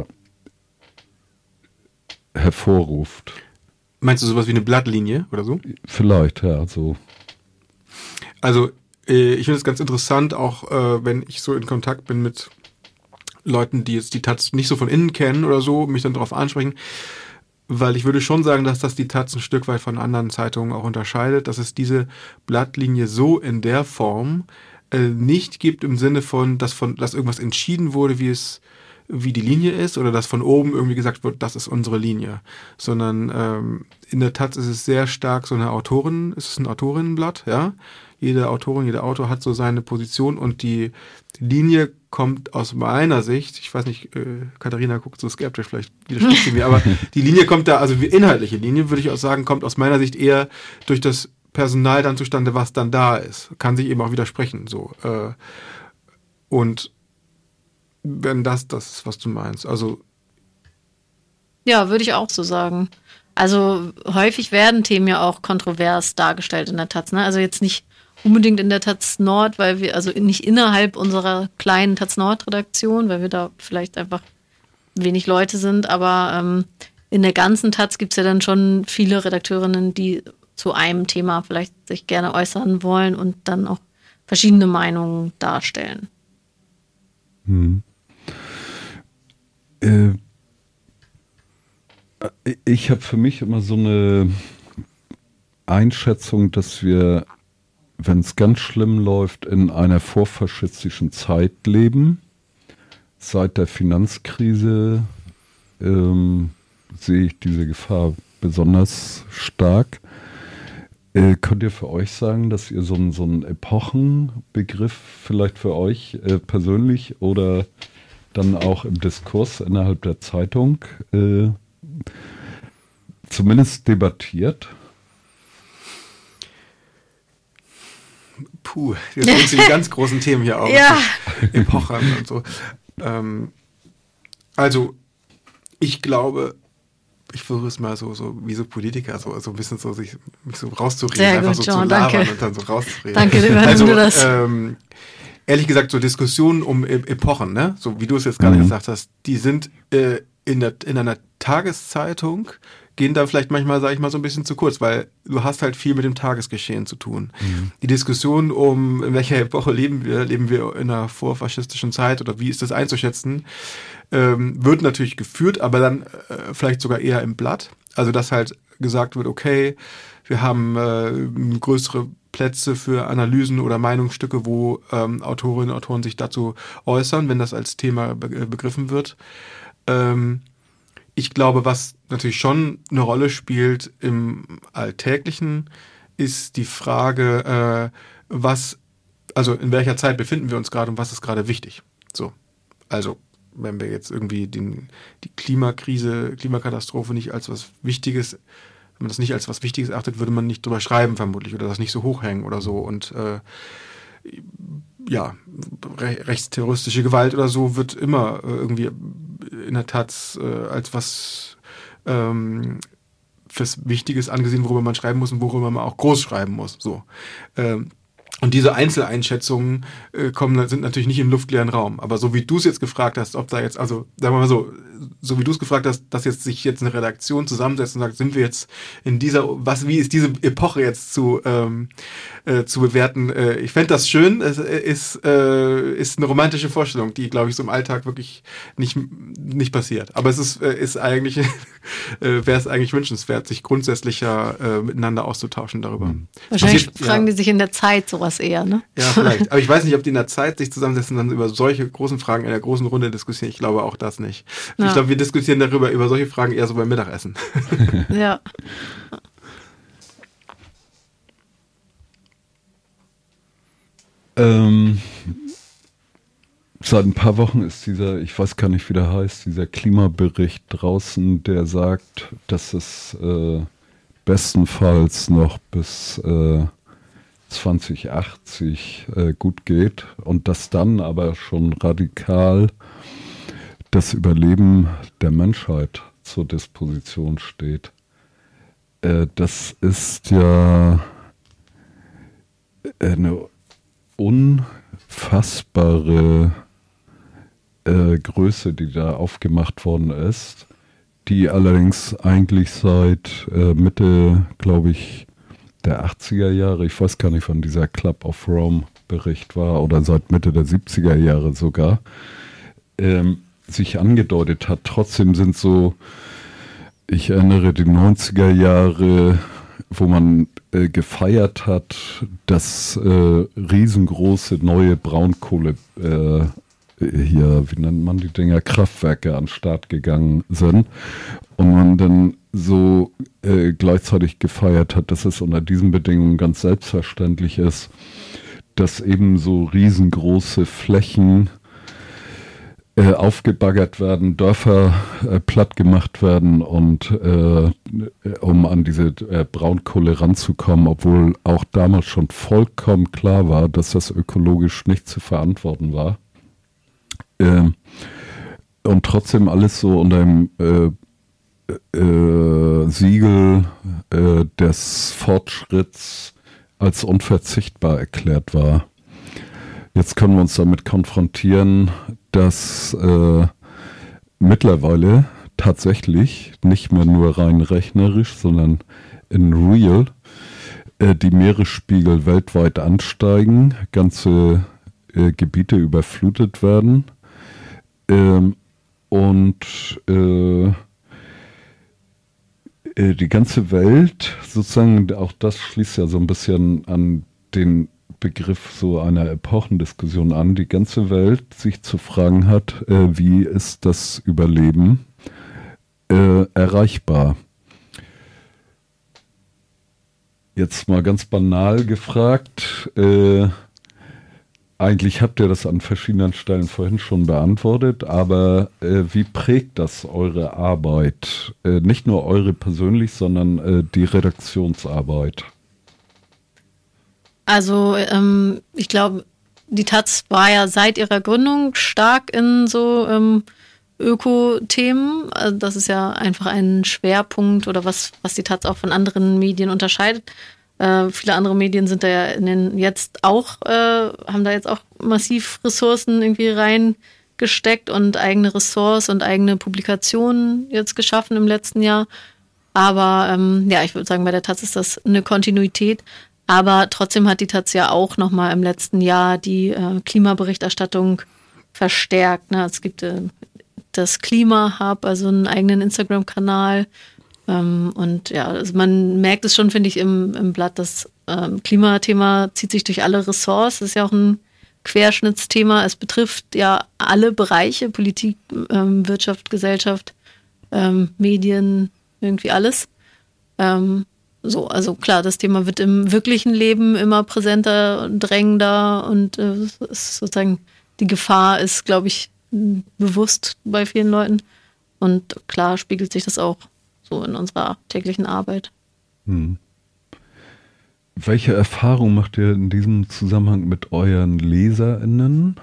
hervorruft? Meinst du sowas wie eine Blattlinie oder so? Vielleicht, ja, so. Also ich finde es ganz interessant, auch wenn ich so in Kontakt bin mit Leuten, die jetzt die Taz nicht so von innen kennen oder so, mich dann darauf ansprechen, weil ich würde schon sagen, dass das die Taz ein Stück weit von anderen Zeitungen auch unterscheidet, dass es diese Blattlinie so in der Form nicht gibt im Sinne von, dass irgendwas entschieden wurde, wie die Linie ist oder dass von oben irgendwie gesagt wird, das ist unsere Linie, sondern in der Taz ist es sehr stark so es ist ein Autorinnenblatt, ja. Jede Autorin, jeder Autor hat so seine Position und die Linie kommt aus meiner Sicht, ich weiß nicht, Katharina guckt so skeptisch, vielleicht widerspricht sie mir, aber die Linie kommt da, also die inhaltliche Linie, würde ich auch sagen, kommt aus meiner Sicht eher durch das Personal dann zustande, was dann da ist. Kann sich eben auch widersprechen, so. Und wenn das ist, was du meinst, also. Ja, würde ich auch so sagen. Also häufig werden Themen ja auch kontrovers dargestellt in der Taz, ne? Also jetzt nicht unbedingt in der Taz Nord, weil wir, also nicht innerhalb unserer kleinen Taz Nord Redaktion, weil wir da vielleicht einfach wenig Leute sind, aber in der ganzen Taz gibt es ja dann schon viele Redakteurinnen, die zu einem Thema vielleicht sich gerne äußern wollen und dann auch verschiedene Meinungen darstellen. Ich habe für mich immer so eine Einschätzung, dass wir, wenn es ganz schlimm läuft, in einer vorfaschistischen Zeit leben. Seit der Finanzkrise sehe ich diese Gefahr besonders stark. Könnt ihr für euch sagen, dass ihr so einen Epochenbegriff vielleicht für euch persönlich oder dann auch im Diskurs innerhalb der Zeitung zumindest debattiert? Puh, jetzt bringst du die ganz großen Themen hier auf. Ja. Epochen und so. Also, ich glaube, ich versuche es mal so wie so Politiker, so ein bisschen so mich so rauszureden, sehr einfach gut, so John, zu labern danke. und dann so rauszureden. Danke, übernimm du das. Ehrlich gesagt, so Diskussionen um Epochen, ne? So wie du es jetzt gerade gesagt hast, die sind in einer Tageszeitung, gehen da vielleicht manchmal, sage ich mal, so ein bisschen zu kurz, weil du hast halt viel mit dem Tagesgeschehen zu tun. Die Diskussion in welcher Epoche leben wir in einer vorfaschistischen Zeit oder wie ist das einzuschätzen, wird natürlich geführt, aber dann vielleicht sogar eher im Blatt. Also dass halt gesagt wird, okay, wir haben größere Plätze für Analysen oder Meinungsstücke, wo Autorinnen und Autoren sich dazu äußern, wenn das als Thema begriffen wird. Ich glaube, was natürlich schon eine Rolle spielt im Alltäglichen, ist die Frage, also in welcher Zeit befinden wir uns gerade und was ist gerade wichtig. So, also wenn wir jetzt irgendwie die Klimakatastrophe nicht als was Wichtiges, wenn man das nicht als was Wichtiges achtet, würde man nicht drüber schreiben vermutlich oder das nicht so hochhängen oder so. Und rechtsterroristische Gewalt oder so wird immer irgendwie in der Taz als was fürs Wichtiges angesehen, worüber man schreiben muss und worüber man auch groß schreiben muss. So. Und diese Einzeleinschätzungen sind natürlich nicht im luftleeren Raum. Aber so wie du es jetzt gefragt hast, ob da jetzt, also sagen wir mal so so wie du es gefragt hast, dass sich jetzt eine Redaktion zusammensetzt und sagt, sind wir jetzt in dieser, wie ist diese Epoche jetzt zu bewerten? Ich fände das schön. Es ist eine romantische Vorstellung, die, glaube ich, so im Alltag wirklich nicht passiert. Aber es ist eigentlich, wäre es eigentlich wünschenswert, sich grundsätzlicher miteinander auszutauschen darüber. Wahrscheinlich fragen die sich in der Zeit sowas eher, ne? Ja, vielleicht. Aber ich weiß nicht, ob die in der Zeit sich zusammensetzen und dann über solche großen Fragen in der großen Runde diskutieren. Ich glaube auch das nicht. Ja. Ich glaube, wir diskutieren über solche Fragen eher so beim Mittagessen. Ja. Seit ein paar Wochen ist ich weiß gar nicht, wie der heißt, dieser Klimabericht draußen, der sagt, dass es bestenfalls noch bis 2080 gut geht und dass dann aber schon radikal das Überleben der Menschheit zur Disposition steht. Das ist ja eine unfassbare Größe, die da aufgemacht worden ist, die allerdings eigentlich seit Mitte, glaube ich, der 80er Jahre, ich weiß gar nicht, wann dieser Club of Rome Bericht war, oder seit Mitte der 70er Jahre sogar, sich angedeutet hat. Trotzdem sind so, ich erinnere die 90er Jahre, wo man gefeiert hat, dass riesengroße neue Braunkohle hier, wie nennt man die Dinger, Kraftwerke an den Start gegangen sind und man dann so gleichzeitig gefeiert hat, dass es unter diesen Bedingungen ganz selbstverständlich ist, dass eben so riesengroße Flächen aufgebaggert werden, Dörfer platt gemacht werden und um an diese Braunkohle ranzukommen, obwohl auch damals schon vollkommen klar war, dass das ökologisch nicht zu verantworten war. Und trotzdem alles so unter dem Siegel des Fortschritts als unverzichtbar erklärt war. Jetzt können wir uns damit konfrontieren, dass mittlerweile tatsächlich nicht mehr nur rein rechnerisch, sondern in real die Meeresspiegel weltweit ansteigen, ganze Gebiete überflutet werden und die ganze Welt, sozusagen, auch das schließt ja so ein bisschen an den Begriff so einer Epochendiskussion an, die ganze Welt sich zu fragen hat, wie ist das Überleben erreichbar? Jetzt mal ganz banal gefragt, eigentlich habt ihr das an verschiedenen Stellen vorhin schon beantwortet, aber wie prägt das eure Arbeit? Nicht nur eure persönlich, sondern die Redaktionsarbeit? Also ich glaube, die taz war ja seit ihrer Gründung stark in so Öko-Themen. Also das ist ja einfach ein Schwerpunkt oder was die taz auch von anderen Medien unterscheidet. Viele andere Medien sind da ja haben da jetzt auch massiv Ressourcen irgendwie reingesteckt und eigene Ressorts und eigene Publikationen jetzt geschaffen im letzten Jahr. Aber ich würde sagen, bei der taz ist das eine Kontinuität. Aber trotzdem hat die taz ja auch nochmal im letzten Jahr die Klimaberichterstattung verstärkt. Ne? Es gibt das Klima-Hub, also einen eigenen Instagram-Kanal. Und ja, also man merkt es schon, finde ich, im Blatt, das Klimathema zieht sich durch alle Ressorts. Das ist ja auch ein Querschnittsthema. Es betrifft ja alle Bereiche, Politik, Wirtschaft, Gesellschaft, Medien, irgendwie alles. Also klar, das Thema wird im wirklichen Leben immer präsenter und drängender und ist sozusagen die Gefahr ist, glaube ich, bewusst bei vielen Leuten. Und klar spiegelt sich das auch so in unserer täglichen Arbeit. Welche Erfahrung macht ihr in diesem Zusammenhang mit euren LeserInnen?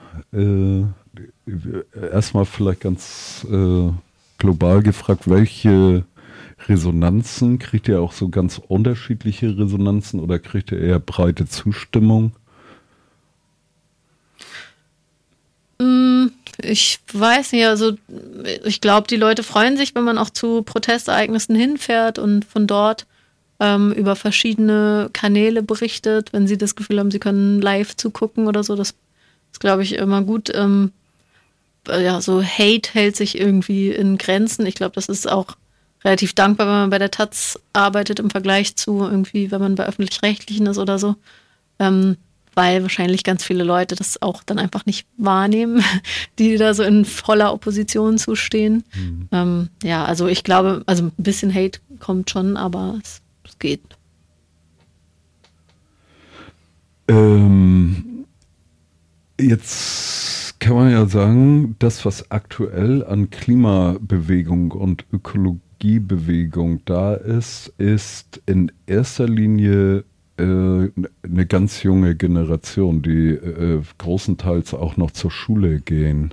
Erstmal vielleicht ganz global gefragt, welche Resonanzen? Kriegt ihr auch so ganz unterschiedliche Resonanzen oder kriegt ihr eher breite Zustimmung? Ich weiß nicht, also ich glaube, die Leute freuen sich, wenn man auch zu Protestereignissen hinfährt und von dort über verschiedene Kanäle berichtet, wenn sie das Gefühl haben, sie können live zugucken oder so. Das ist, glaube ich, immer gut. So Hate hält sich irgendwie in Grenzen. Ich glaube, das ist auch relativ dankbar, wenn man bei der Taz arbeitet im Vergleich zu irgendwie, wenn man bei Öffentlich-Rechtlichen ist oder so. Weil wahrscheinlich ganz viele Leute das auch dann einfach nicht wahrnehmen, die da so in voller Opposition zustehen. Also ich glaube, also ein bisschen Hate kommt schon, aber es geht. Jetzt kann man ja sagen, das, was aktuell an Klimabewegung und Ökologiebewegung da ist in erster Linie eine ganz junge Generation, die großenteils auch noch zur Schule gehen.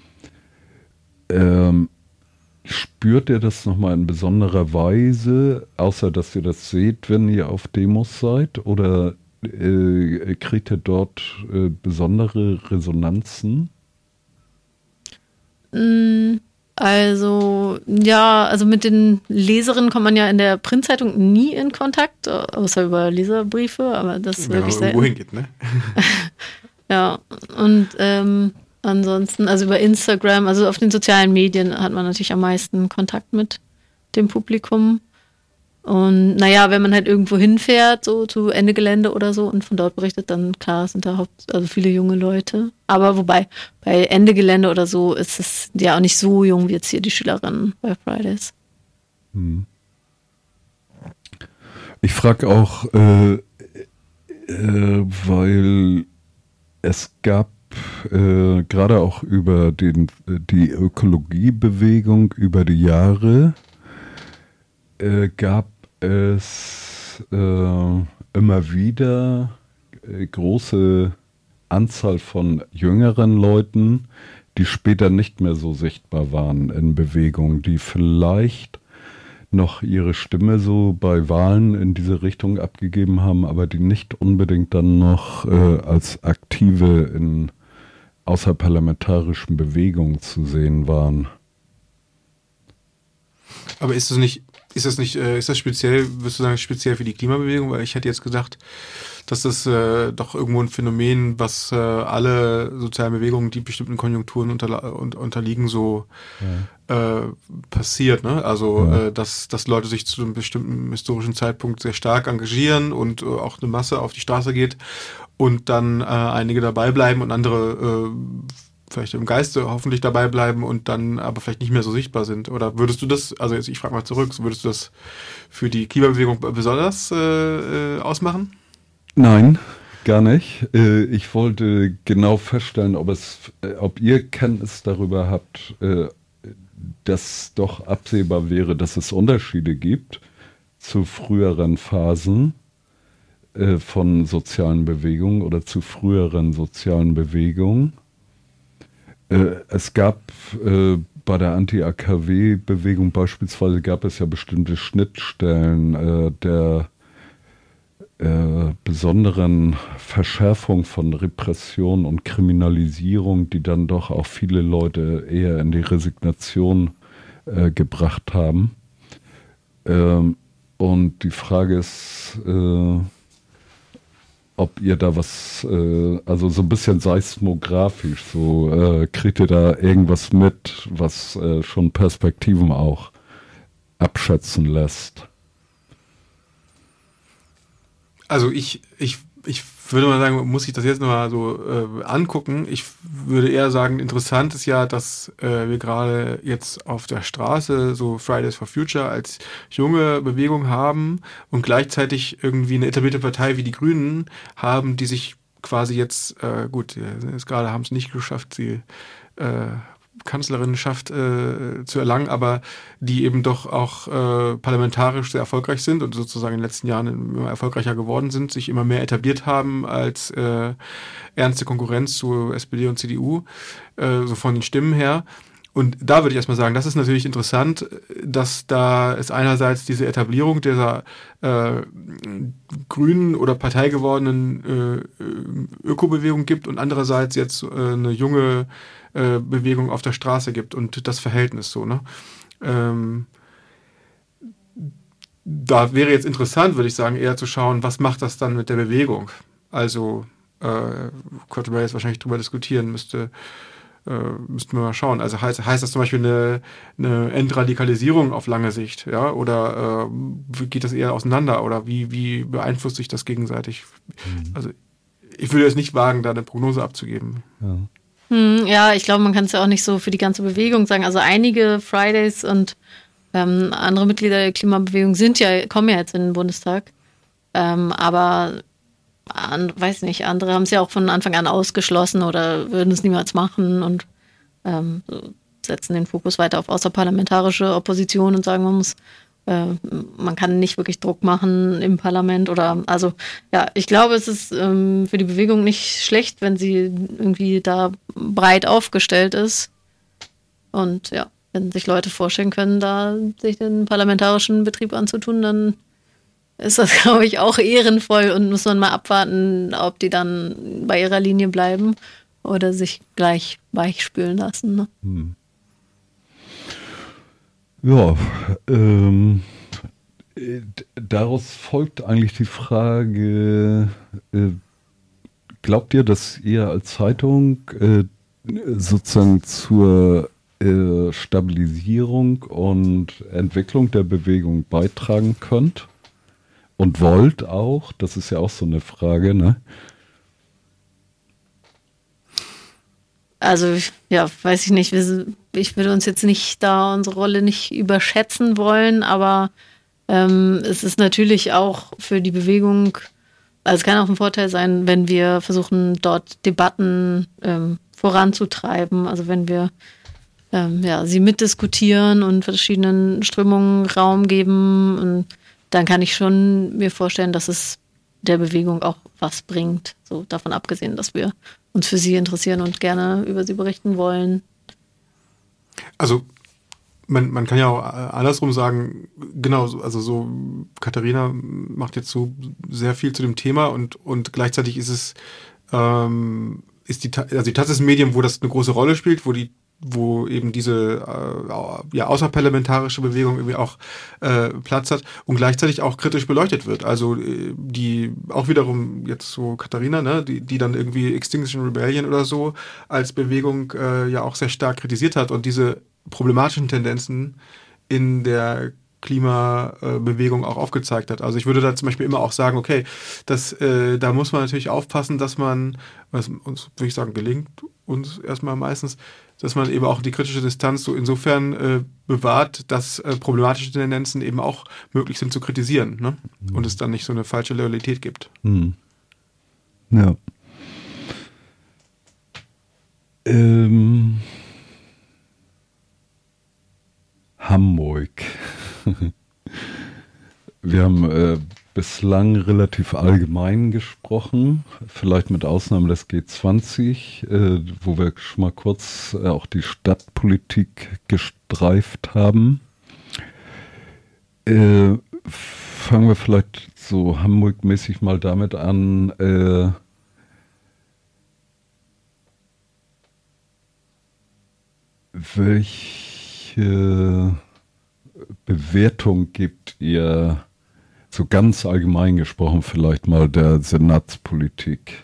Spürt ihr das nochmal in besonderer Weise, außer dass ihr das seht, wenn ihr auf Demos seid? Oder kriegt ihr dort besondere Resonanzen? Also mit den Leserinnen kommt man ja in der Printzeitung nie in Kontakt, außer über Leserbriefe, aber das ist wirklich selten. Wohin geht, ne? Ja, und ansonsten, also über Instagram, also auf den sozialen Medien hat man natürlich am meisten Kontakt mit dem Publikum. Und wenn man halt irgendwo hinfährt, so zu Ende Gelände oder so und von dort berichtet, dann klar sind da viele junge Leute. Aber wobei, bei Ende Gelände oder so ist es ja auch nicht so jung wie jetzt hier die Schülerinnen bei Fridays. Ich frage auch, weil es gab gerade auch über die Ökologiebewegung über die Jahre gab es immer wieder große Anzahl von jüngeren Leuten, die später nicht mehr so sichtbar waren in Bewegung, die vielleicht noch ihre Stimme so bei Wahlen in diese Richtung abgegeben haben, aber die nicht unbedingt dann noch als Aktive in außerparlamentarischen Bewegungen zu sehen waren. Aber ist das speziell, würdest du sagen, speziell für die Klimabewegung? Weil ich hätte jetzt gedacht, dass das doch irgendwo ein Phänomen, was alle sozialen Bewegungen, die bestimmten Konjunkturen unterliegen, so passiert. Ne? Also, dass Leute sich zu einem bestimmten historischen Zeitpunkt sehr stark engagieren und auch eine Masse auf die Straße geht und dann einige dabei bleiben und andere vielleicht im Geiste hoffentlich dabei bleiben und dann aber vielleicht nicht mehr so sichtbar sind. Oder würdest du das, also jetzt ich frage mal zurück, würdest du das für die Klimabewegung besonders ausmachen? Nein, gar nicht. Ich wollte genau feststellen, ob ihr Kenntnis darüber habt, dass doch absehbar wäre, dass es Unterschiede gibt zu früheren Phasen von sozialen Bewegungen oder zu früheren sozialen Bewegungen. Es gab bei der Anti-AKW-Bewegung beispielsweise gab es ja bestimmte Schnittstellen der besonderen Verschärfung von Repression und Kriminalisierung, die dann doch auch viele Leute eher in die Resignation gebracht haben. Und die Frage ist, ob ihr da was, also so ein bisschen seismografisch, so kriegt ihr da irgendwas mit, was schon Perspektiven auch abschätzen lässt? Also ich würde mal sagen, muss ich das jetzt nochmal so angucken. Ich würde eher sagen, interessant ist ja, dass wir gerade jetzt auf der Straße so Fridays for Future als junge Bewegung haben und gleichzeitig irgendwie eine etablierte Partei wie die Grünen haben, die sich quasi jetzt, jetzt gerade haben es nicht geschafft, sie Kanzlerinnenschaft zu erlangen, aber die eben doch auch parlamentarisch sehr erfolgreich sind und sozusagen in den letzten Jahren immer erfolgreicher geworden sind, sich immer mehr etabliert haben als ernste Konkurrenz zu SPD und CDU, so von den Stimmen her. Und da würde ich erstmal sagen, das ist natürlich interessant, dass da es einerseits diese Etablierung dieser grünen oder parteigewordenen Ökobewegung gibt und andererseits jetzt eine junge Bewegung auf der Straße gibt und das Verhältnis so, ne? Da wäre jetzt interessant, würde ich sagen, eher zu schauen, was macht das dann mit der Bewegung? Also könnte man jetzt wahrscheinlich drüber diskutieren, müssten wir mal schauen. Also heißt das zum Beispiel eine Entradikalisierung auf lange Sicht, ja? Oder wie geht das eher auseinander? Oder wie beeinflusst sich das gegenseitig? Also ich würde jetzt nicht wagen, da eine Prognose abzugeben. Ja, ich glaube, man kann es ja auch nicht so für die ganze Bewegung sagen. Also einige Fridays und andere Mitglieder der Klimabewegung kommen ja jetzt in den Bundestag. Aber weiß nicht, andere haben es ja auch von Anfang an ausgeschlossen oder würden es niemals machen und setzen den Fokus weiter auf außerparlamentarische Opposition und sagen, man kann nicht wirklich Druck machen im Parlament also ja, ich glaube, es ist für die Bewegung nicht schlecht, wenn sie irgendwie da breit aufgestellt ist und ja, wenn sich Leute vorstellen können, da sich den parlamentarischen Betrieb anzutun, dann ist das, glaube ich, auch ehrenvoll und muss man mal abwarten, ob die dann bei ihrer Linie bleiben oder sich gleich weichspülen lassen. Ne? Ja, daraus folgt eigentlich die Frage, glaubt ihr, dass ihr als Zeitung sozusagen zur Stabilisierung und Entwicklung der Bewegung beitragen könnt? Und wollt auch? Das ist ja auch so eine Frage, ne? Also, ja, weiß ich nicht. Ich würde uns jetzt nicht unsere Rolle nicht überschätzen wollen, aber es ist natürlich auch für die Bewegung, also es kann auch ein Vorteil sein, wenn wir versuchen, dort Debatten voranzutreiben. Also wenn wir sie mitdiskutieren und verschiedenen Strömungen Raum geben, und dann kann ich schon mir vorstellen, dass es der Bewegung auch was bringt. So davon abgesehen, dass wir uns für sie interessieren und gerne über sie berichten wollen. Also man kann ja auch andersrum sagen, genau, also so Katharina macht jetzt so sehr viel zu dem Thema und gleichzeitig ist es die Taz ist ein Medium, wo das eine große Rolle spielt, wo eben diese außerparlamentarische Bewegung irgendwie auch Platz hat und gleichzeitig auch kritisch beleuchtet wird. Also die auch wiederum jetzt so Katharina, ne, die dann irgendwie Extinction Rebellion oder so als Bewegung ja auch sehr stark kritisiert hat und diese problematischen Tendenzen in der Klimabewegung auch aufgezeigt hat. Also ich würde da zum Beispiel immer auch sagen, okay, da muss man natürlich aufpassen, dass man, was uns, würde ich sagen, gelingt uns erstmal meistens, dass man eben auch die kritische Distanz so insofern bewahrt, dass problematische Tendenzen eben auch möglich sind zu kritisieren, ne? Und es dann nicht so eine falsche Loyalität gibt. Ja. Hamburg. Wir haben bislang relativ allgemein gesprochen, vielleicht mit Ausnahme des G20, wo wir schon mal kurz auch die Stadtpolitik gestreift haben. Fangen wir vielleicht so Hamburg-mäßig mal damit an, welche Bewertung gibt ihr, so ganz allgemein gesprochen, vielleicht mal der Senatspolitik?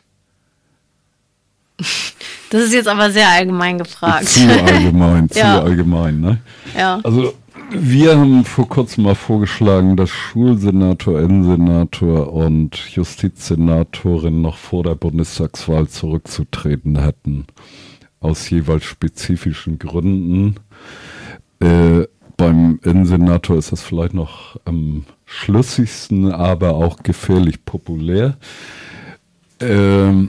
Das ist jetzt aber sehr allgemein gefragt. Zu allgemein, ne? Ja. Also wir haben vor kurzem mal vorgeschlagen, dass Schulsenator, Innensenator und Justizsenatorin noch vor der Bundestagswahl zurückzutreten hätten. Aus jeweils spezifischen Gründen. Beim Innensenator ist das vielleicht noch am schlüssigsten, aber auch gefährlich populär. Der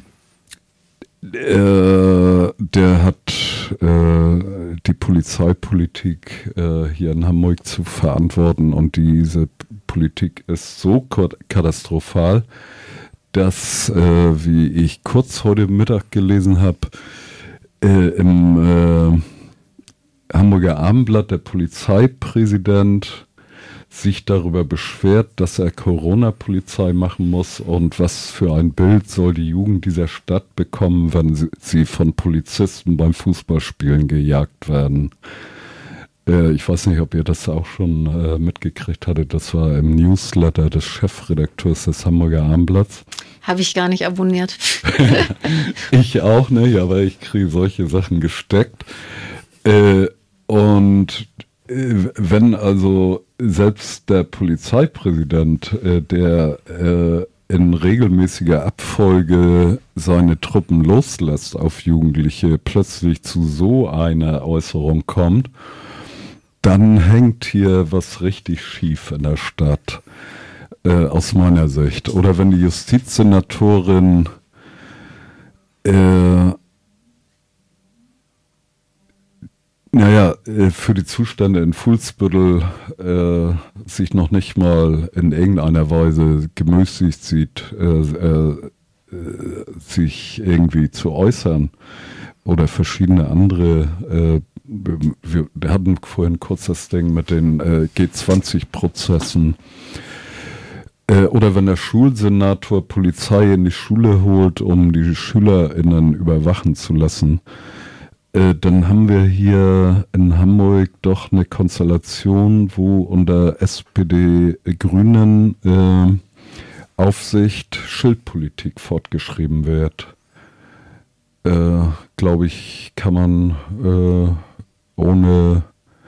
hat die Polizeipolitik hier in Hamburg zu verantworten und diese Politik ist so katastrophal, dass, wie ich kurz heute Mittag gelesen habe, im Hamburger Abendblatt, der Polizeipräsident, sich darüber beschwert, dass er Corona-Polizei machen muss und was für ein Bild soll die Jugend dieser Stadt bekommen, wenn sie von Polizisten beim Fußballspielen gejagt werden. Ich weiß nicht, ob ihr das auch schon mitgekriegt hattet. Das war im Newsletter des Chefredakteurs des Hamburger Abendblatts. Habe ich gar nicht abonniert. Ich auch nicht, aber ich kriege solche Sachen gesteckt. Und wenn also selbst der Polizeipräsident, der in regelmäßiger Abfolge seine Truppen loslässt auf Jugendliche, plötzlich zu so einer Äußerung kommt, dann hängt hier was richtig schief in der Stadt, aus meiner Sicht. Oder wenn die Justizsenatorin für die Zustände in Fuhlsbüttel sich noch nicht mal in irgendeiner Weise gemüßigt sieht, sich irgendwie zu äußern, oder verschiedene andere. Wir hatten vorhin kurz das Ding mit den G20-Prozessen. Oder wenn der Schulsenator Polizei in die Schule holt, um die SchülerInnen überwachen zu lassen, dann haben wir hier in Hamburg doch eine Konstellation, wo unter SPD-Grünen Aufsicht Schildpolitik fortgeschrieben wird. Glaube ich, kann man ohne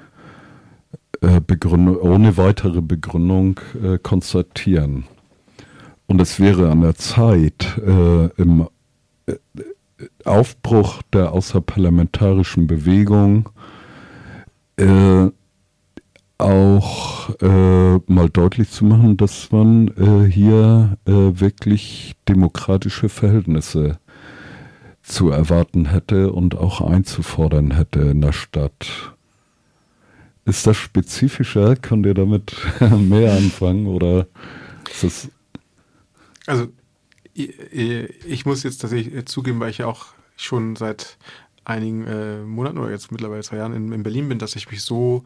weitere Begründung konstatieren. Und es wäre an der Zeit, im Aufbruch der außerparlamentarischen Bewegung auch mal deutlich zu machen, dass man hier wirklich demokratische Verhältnisse zu erwarten hätte und auch einzufordern hätte in der Stadt. Ist das spezifischer? Könnt ihr damit mehr anfangen? Oder ist das... Also ich muss jetzt tatsächlich zugeben, weil ich ja auch schon seit einigen Monaten oder jetzt mittlerweile 2 Jahren in Berlin bin, dass ich mich so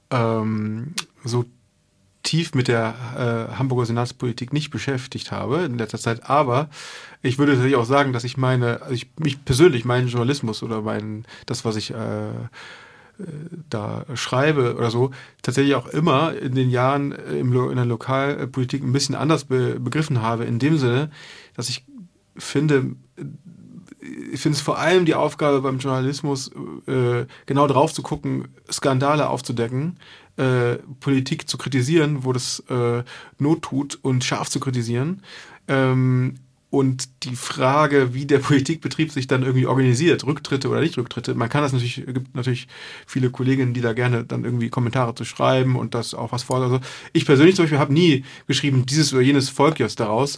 tief mit der Hamburger Senatspolitik nicht beschäftigt habe in letzter Zeit. Aber ich würde tatsächlich auch sagen, dass ich meinen Journalismus oder das, was ich da schreibe oder so, tatsächlich auch immer in den Jahren in der Lokalpolitik ein bisschen anders begriffen habe, in dem Sinne, dass ich finde es vor allem die Aufgabe beim Journalismus, genau drauf zu gucken, Skandale aufzudecken, Politik zu kritisieren, wo das Not tut, und scharf zu kritisieren. Und die Frage, wie der Politikbetrieb sich dann irgendwie organisiert, Rücktritte oder nicht Rücktritte, man kann das natürlich, es gibt natürlich viele Kolleginnen, die da gerne dann irgendwie Kommentare zu schreiben und das auch was fordern. Also ich persönlich zum Beispiel habe nie geschrieben, dieses oder jenes folgt jetzt daraus,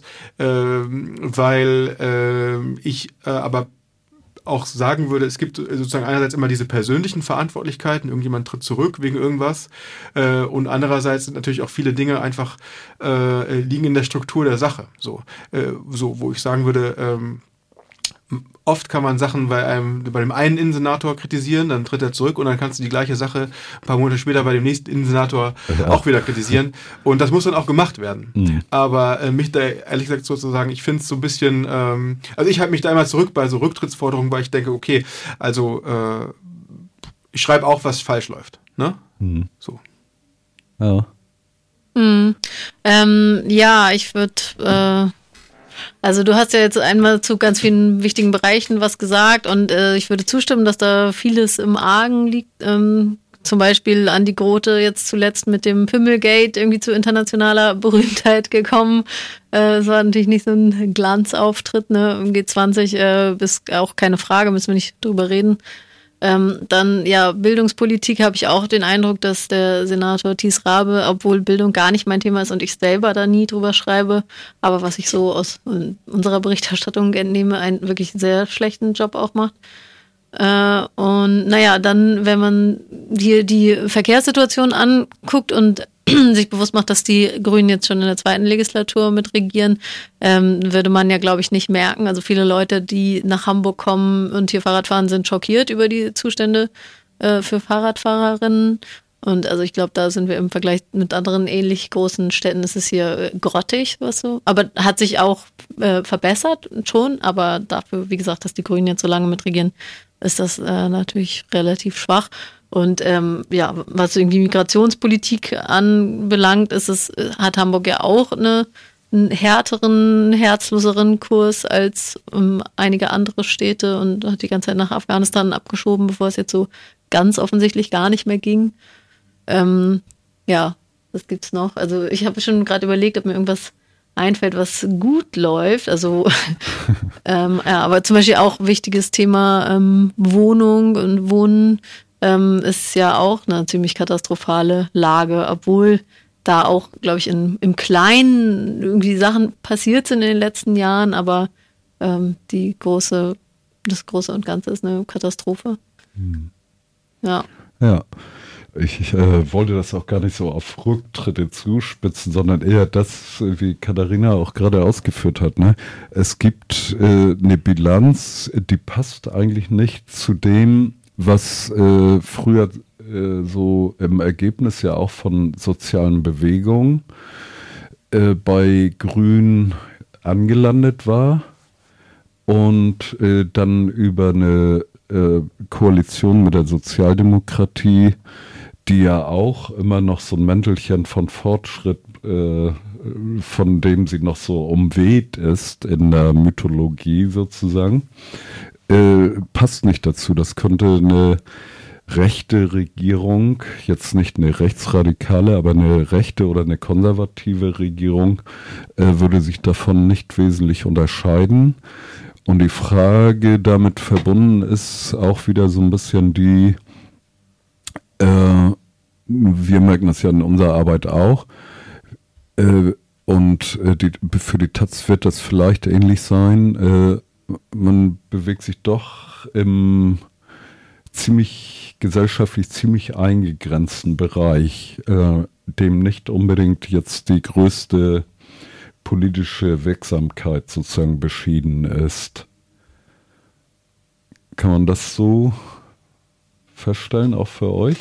weil ich aber auch sagen würde, es gibt sozusagen einerseits immer diese persönlichen Verantwortlichkeiten, irgendjemand tritt zurück wegen irgendwas, und andererseits sind natürlich auch viele Dinge einfach liegen in der Struktur der Sache. So wo ich sagen würde, oft kann man Sachen bei dem einen Innensenator kritisieren, dann tritt er zurück und dann kannst du die gleiche Sache ein paar Monate später bei dem nächsten Innensenator auch wieder kritisieren. Und das muss dann auch gemacht werden. Mhm. Aber mich da ehrlich gesagt sozusagen, ich finde es so ein bisschen, also ich halte mich da immer zurück bei so Rücktrittsforderungen, weil ich denke, okay, also ich schreibe auch, was falsch läuft. Ne? Mhm. So. Ja. Ja, ich würde... Also du hast ja jetzt einmal zu ganz vielen wichtigen Bereichen was gesagt, und ich würde zustimmen, dass da vieles im Argen liegt. Zum Beispiel Andi Grote jetzt zuletzt mit dem Pimmelgate irgendwie zu internationaler Berühmtheit gekommen. Es war natürlich nicht so ein Glanzauftritt, ne? Im G20 ist auch keine Frage, müssen wir nicht drüber reden. Dann, ja, Bildungspolitik habe ich auch den Eindruck, dass der Senator Thies Rabe, obwohl Bildung gar nicht mein Thema ist und ich selber da nie drüber schreibe, aber was ich so aus unserer Berichterstattung entnehme, einen wirklich sehr schlechten Job auch macht. Und naja, dann, wenn man hier die Verkehrssituation anguckt und sich bewusst macht, dass die Grünen jetzt schon in der 2. Legislatur mitregieren, würde man ja, glaube ich, nicht merken. Also viele Leute, die nach Hamburg kommen und hier Fahrrad fahren, sind schockiert über die Zustände für Fahrradfahrerinnen. Und also ich glaube, da sind wir im Vergleich mit anderen ähnlich großen Städten, ist es hier grottig, was so. Aber hat sich auch verbessert schon, aber dafür, wie gesagt, dass die Grünen jetzt so lange mitregieren, ist das natürlich relativ schwach. Und was irgendwie Migrationspolitik anbelangt, hat Hamburg ja auch einen härteren, herzloseren Kurs als einige andere Städte und hat die ganze Zeit nach Afghanistan abgeschoben, bevor es jetzt so ganz offensichtlich gar nicht mehr ging. Was gibt's noch? Also ich habe schon gerade überlegt, ob mir irgendwas einfällt, was gut läuft. Also aber zum Beispiel auch wichtiges Thema Wohnung und Wohnen ist ja auch eine ziemlich katastrophale Lage, obwohl da auch, glaube ich, im Kleinen irgendwie Sachen passiert sind in den letzten Jahren, aber das Große und Ganze ist eine Katastrophe. Ja. Ja. Ich wollte das auch gar nicht so auf Rücktritte zuspitzen, sondern eher das, wie Katharina auch gerade ausgeführt hat. Ne? Es gibt eine Bilanz, die passt eigentlich nicht zu dem, was früher so im Ergebnis ja auch von sozialen Bewegungen bei Grün angelandet war und dann über eine Koalition mit der Sozialdemokratie, die ja auch immer noch so ein Mäntelchen von Fortschritt, von dem sie noch so umweht ist in der Mythologie sozusagen, passt nicht dazu. Das könnte eine rechte Regierung, jetzt nicht eine rechtsradikale, aber eine rechte oder eine konservative Regierung, würde sich davon nicht wesentlich unterscheiden. Und die Frage damit verbunden ist auch wieder so ein bisschen die, wir merken das ja in unserer Arbeit auch, und für die Taz wird das vielleicht ähnlich sein. Man bewegt sich doch im gesellschaftlich ziemlich eingegrenzten Bereich, dem nicht unbedingt jetzt die größte politische Wirksamkeit sozusagen beschieden ist. Kann man das so feststellen, auch für euch?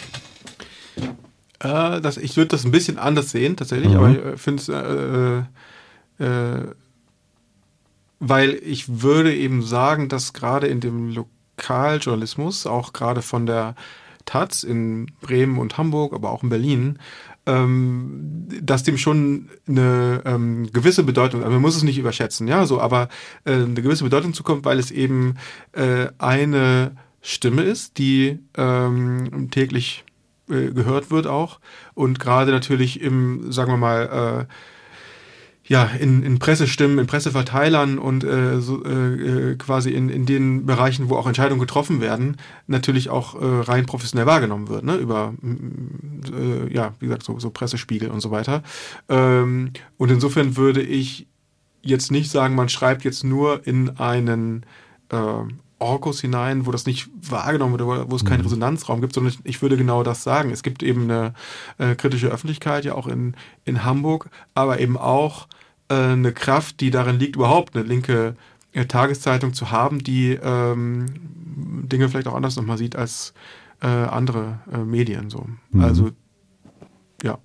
Ich würde das ein bisschen anders sehen, tatsächlich, aber ich finde es, weil ich würde eben sagen, dass gerade in dem Lokaljournalismus, auch gerade von der Taz in Bremen und Hamburg, aber auch in Berlin, dass dem schon eine gewisse Bedeutung, also man muss es nicht überschätzen, ja, so, aber eine gewisse Bedeutung zukommt, weil es eben eine Stimme ist, die täglich gehört wird auch und gerade natürlich im, sagen wir mal, in Pressestimmen, in Presseverteilern und quasi in den Bereichen, wo auch Entscheidungen getroffen werden, natürlich auch rein professionell wahrgenommen wird, ne? Über, wie gesagt, so Pressespiegel und so weiter. Und insofern würde ich jetzt nicht sagen, man schreibt jetzt nur in einen Orkus hinein, wo das nicht wahrgenommen wird, wo es keinen Resonanzraum gibt, sondern ich würde genau das sagen. Es gibt eben eine kritische Öffentlichkeit, ja auch in Hamburg, aber eben auch eine Kraft, die darin liegt, überhaupt eine linke Tageszeitung zu haben, die Dinge vielleicht auch anders nochmal sieht als andere Medien. So. Also, ja.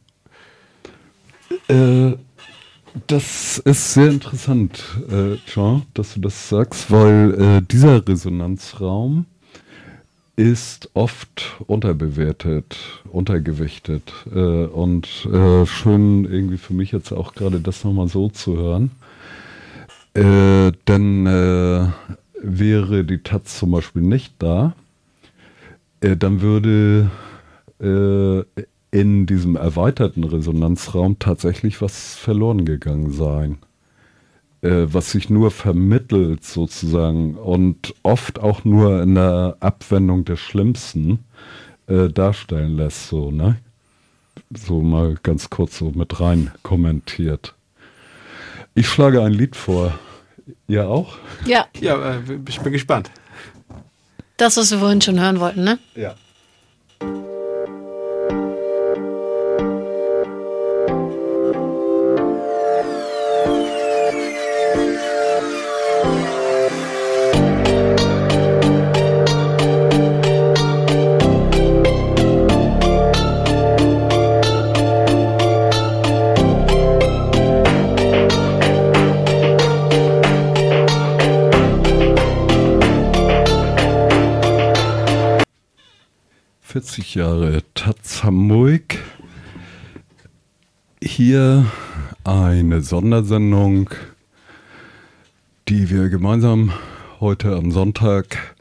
Das ist sehr interessant, Jean, dass du das sagst, weil dieser Resonanzraum ist oft unterbewertet, untergewichtet und schön irgendwie für mich jetzt auch gerade das nochmal so zu hören. Denn wäre die Taz zum Beispiel nicht da, dann würde in diesem erweiterten Resonanzraum tatsächlich was verloren gegangen sein. Was sich nur vermittelt sozusagen und oft auch nur in der Abwendung des Schlimmsten darstellen lässt, so, ne? So mal ganz kurz so mit rein kommentiert. Ich schlage ein Lied vor. Ihr auch? Ja. Ja, ich bin gespannt. Das, was wir vorhin schon hören wollten, ne? Ja. 40 Jahre Taz Hamburg. Hier eine Sondersendung, die wir gemeinsam heute am Sonntag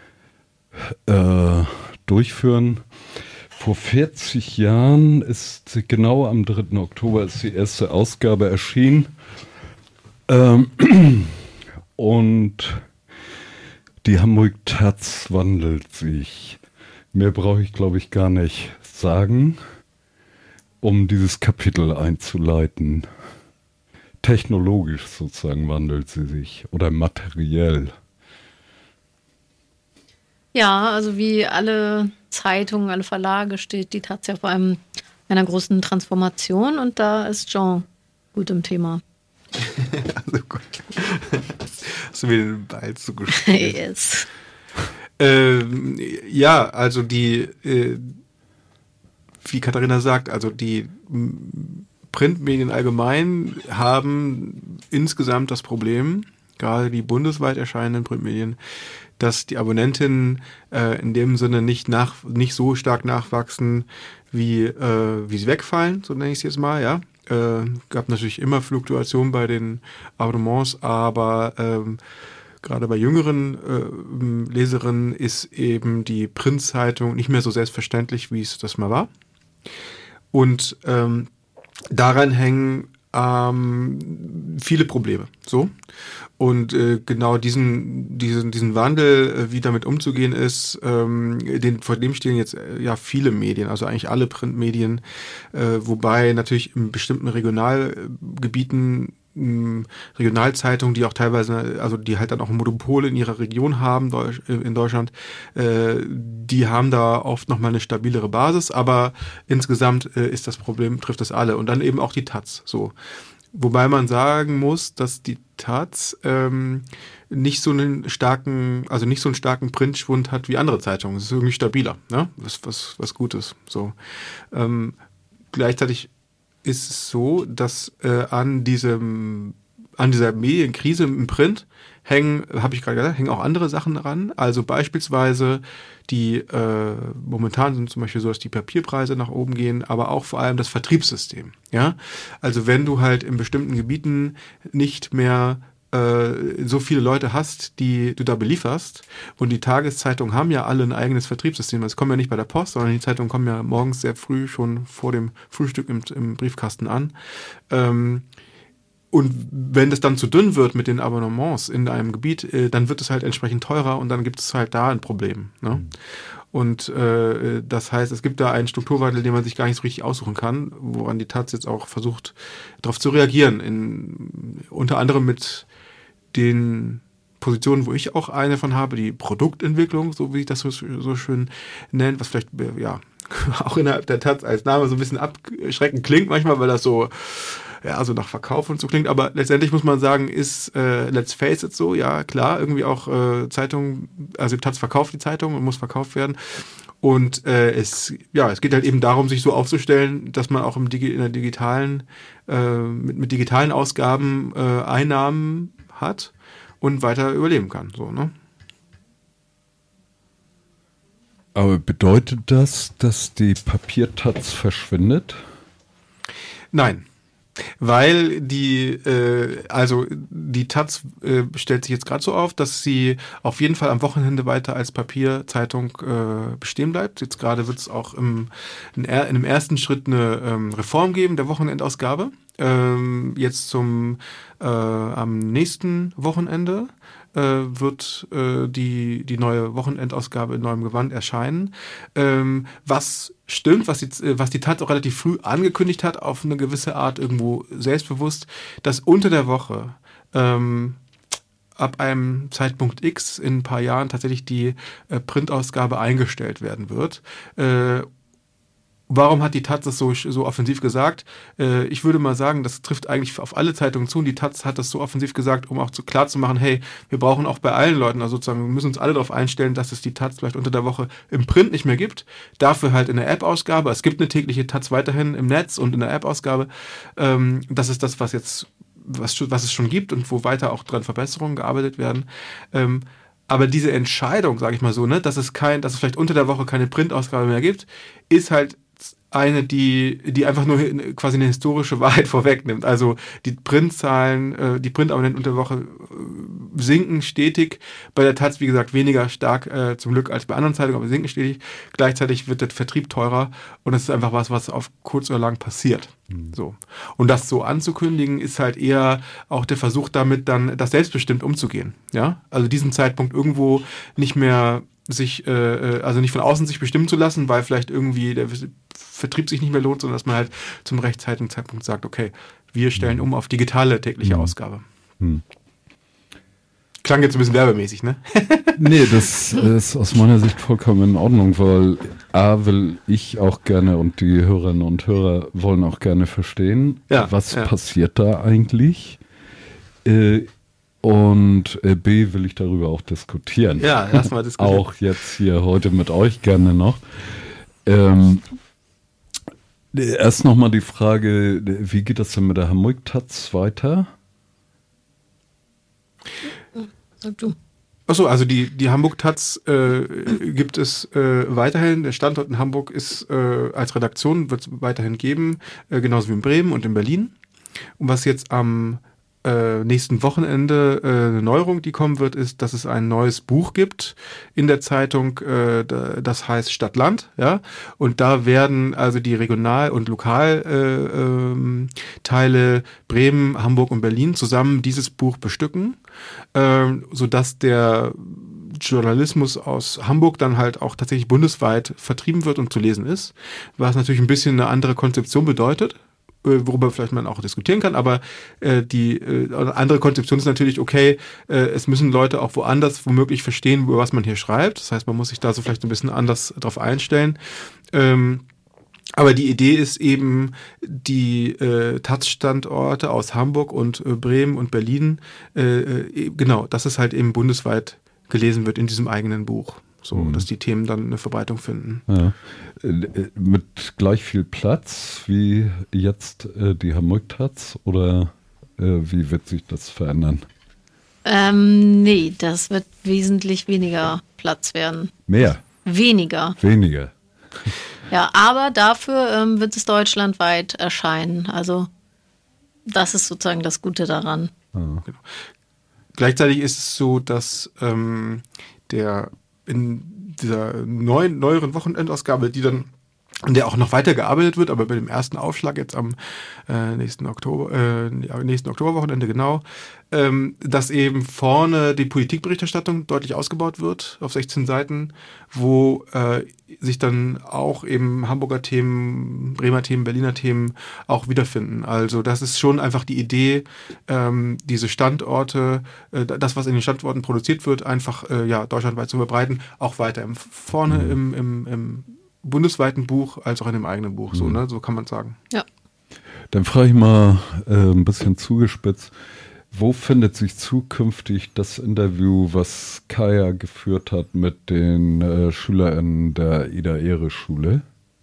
durchführen. Vor 40 Jahren ist genau am 3. Oktober ist die erste Ausgabe erschienen. Und die Hamburg Taz wandelt sich. Mehr brauche ich, glaube ich, gar nicht sagen, um dieses Kapitel einzuleiten. Technologisch sozusagen wandelt sie sich oder materiell. Ja, also wie alle Zeitungen, alle Verlage steht die Taz ja vor einem einer großen Transformation und da ist Jean gut im Thema. Also gut. Hast du mir den Ball zugespielt? Yes. Ja, also die, wie Katharina sagt, also die Printmedien allgemein haben insgesamt das Problem, gerade die bundesweit erscheinenden Printmedien, dass die Abonnentinnen in dem Sinne nicht so stark nachwachsen, wie sie wegfallen, so nenne ich es jetzt mal, ja. Gab natürlich immer Fluktuationen bei den Abonnements, aber gerade bei jüngeren Leserinnen ist eben die Printzeitung nicht mehr so selbstverständlich, wie es das mal war. Und daran hängen viele Probleme. So. Und genau diesen Wandel, wie damit umzugehen ist, vor dem stehen jetzt ja viele Medien, also eigentlich alle Printmedien, wobei natürlich in bestimmten Regionalgebieten Regionalzeitungen, die auch teilweise, also die halt dann auch Monopole in ihrer Region haben in Deutschland, die haben da oft nochmal eine stabilere Basis, aber insgesamt ist das Problem, trifft das alle und dann eben auch die Taz, so. Wobei man sagen muss, dass die Taz nicht so einen starken Printschwund hat wie andere Zeitungen. Es ist irgendwie stabiler, ne? Was Gutes. So. Gleichzeitig ist es so, dass an dieser Medienkrise im Print hängen auch andere Sachen ran. Also beispielsweise momentan sind zum Beispiel so, dass die Papierpreise nach oben gehen, aber auch vor allem das Vertriebssystem. Ja, also wenn du halt in bestimmten Gebieten nicht mehr so viele Leute hast, die du da belieferst und die Tageszeitungen haben ja alle ein eigenes Vertriebssystem. Es kommen ja nicht bei der Post, sondern die Zeitungen kommen ja morgens sehr früh schon vor dem Frühstück im Briefkasten an. Und wenn das dann zu dünn wird mit den Abonnements in einem Gebiet, dann wird es halt entsprechend teurer und dann gibt es halt da ein Problem. Ne? Und das heißt, es gibt da einen Strukturwandel, den man sich gar nicht so richtig aussuchen kann, woran die Taz jetzt auch versucht, darauf zu reagieren. Unter anderem mit den Positionen, wo ich auch eine von habe, die Produktentwicklung, so wie ich das so schön nenne, was vielleicht ja auch innerhalb der Taz als Name so ein bisschen abschreckend klingt manchmal, weil das so so nach Verkauf und so klingt, aber letztendlich muss man sagen, ist let's face it so, ja klar, irgendwie auch Zeitungen, also die Taz verkauft die Zeitung und muss verkauft werden und es geht halt eben darum, sich so aufzustellen, dass man auch in der digitalen, mit digitalen Ausgaben Einnahmen hat und weiter überleben kann, so, ne? Aber bedeutet das, dass die Papiertaz verschwindet? Nein. Weil die Taz stellt sich jetzt gerade so auf, dass sie auf jeden Fall am Wochenende weiter als Papierzeitung bestehen bleibt. Jetzt gerade wird es auch in einem ersten Schritt eine Reform geben der Wochenendausgabe. Jetzt am nächsten Wochenende wird die neue Wochenendausgabe in neuem Gewand erscheinen. Was stimmt, was die Taz auch relativ früh angekündigt hat, auf eine gewisse Art irgendwo selbstbewusst, dass unter der Woche ab einem Zeitpunkt X in ein paar Jahren tatsächlich die Printausgabe eingestellt werden wird. Warum hat die Taz das so offensiv gesagt? Ich würde mal sagen, das trifft eigentlich auf alle Zeitungen zu. Und die Taz hat das so offensiv gesagt, um auch klar zu machen, hey, wir brauchen auch bei allen Leuten, also sozusagen, wir müssen uns alle darauf einstellen, dass es die Taz vielleicht unter der Woche im Print nicht mehr gibt. Dafür halt in der App-Ausgabe. Es gibt eine tägliche Taz weiterhin im Netz und in der App-Ausgabe. Das ist das, was es schon gibt und wo weiter auch dran Verbesserungen gearbeitet werden. Aber diese Entscheidung, sage ich mal so, ne, dass es vielleicht unter der Woche keine Printausgabe mehr gibt, ist halt eine, die einfach nur quasi eine historische Wahrheit vorwegnimmt. Also die Printzahlen, die Printabonnenten unter der Woche sinken stetig. Bei der Taz, wie gesagt, weniger stark zum Glück als bei anderen Zeitungen, aber sinken stetig. Gleichzeitig wird der Vertrieb teurer und das ist einfach was auf kurz oder lang passiert. So. Und das so anzukündigen, ist halt eher auch der Versuch, damit dann das selbstbestimmt umzugehen. Ja? Also diesen Zeitpunkt irgendwo nicht mehr also nicht von außen sich bestimmen zu lassen, weil vielleicht irgendwie der Vertrieb sich nicht mehr lohnt, sondern dass man halt zum rechtzeitigen Zeitpunkt sagt, okay, wir stellen um auf digitale tägliche Ausgabe. Klang jetzt ein bisschen werbemäßig, ne? Nee, das ist aus meiner Sicht vollkommen in Ordnung, weil will ich auch gerne und die Hörerinnen und Hörer wollen auch gerne verstehen, was passiert da eigentlich. Und B, will ich darüber auch diskutieren. Ja, lass mal diskutieren. Auch jetzt hier heute mit euch gerne noch. Erst nochmal die Frage, wie geht das denn mit der Hamburg-Taz weiter? Sag du. Achso, also die Hamburg-Taz gibt es weiterhin. Der Standort in Hamburg ist als Redaktion, wird es weiterhin geben, genauso wie in Bremen und in Berlin. Und was jetzt am nächsten Wochenende eine Neuerung, die kommen wird, ist, dass es ein neues Buch gibt in der Zeitung, das heißt Stadt-Land, ja, und da werden also die Regional- und Lokalteile Bremen, Hamburg und Berlin zusammen dieses Buch bestücken, sodass der Journalismus aus Hamburg dann halt auch tatsächlich bundesweit vertrieben wird und zu lesen ist, was natürlich ein bisschen eine andere Konzeption bedeutet, worüber vielleicht man auch diskutieren kann, aber die andere Konzeption ist natürlich, okay, es müssen Leute auch woanders womöglich verstehen, über was man hier schreibt. Das heißt, man muss sich da so vielleicht ein bisschen anders drauf einstellen. Aber die Idee ist eben, die Taz-Standorte aus Hamburg und Bremen und Berlin, genau, dass es halt eben bundesweit gelesen wird in diesem eigenen Buch. So, dass die Themen dann eine Verbreitung finden. Ja. Mit gleich viel Platz wie jetzt die Hamburg-Taz oder wie wird sich das verändern? Nee, das wird wesentlich weniger Platz werden. Mehr? Weniger. Ja, aber dafür wird es deutschlandweit erscheinen. Also das ist sozusagen das Gute daran. Ah. Genau. Gleichzeitig ist es so, dass in dieser neueren Wochenendausgabe, an der auch noch weiter gearbeitet wird, aber bei dem ersten Aufschlag jetzt am nächsten Oktoberwochenende, genau, dass eben vorne die Politikberichterstattung deutlich ausgebaut wird auf 16 Seiten, wo sich dann auch eben Hamburger Themen, Bremer Themen, Berliner Themen auch wiederfinden. Also das ist schon einfach die Idee, diese Standorte, das, was in den Standorten produziert wird, einfach deutschlandweit zu verbreiten, auch weiter vorne im bundesweiten Buch als auch in dem eigenen Buch. So, ne? So kann man sagen. Ja. Dann frage ich mal ein bisschen zugespitzt, wo findet sich zukünftig das Interview, was Kaya geführt hat mit den SchülerInnen der Ida-Ehre-Schule?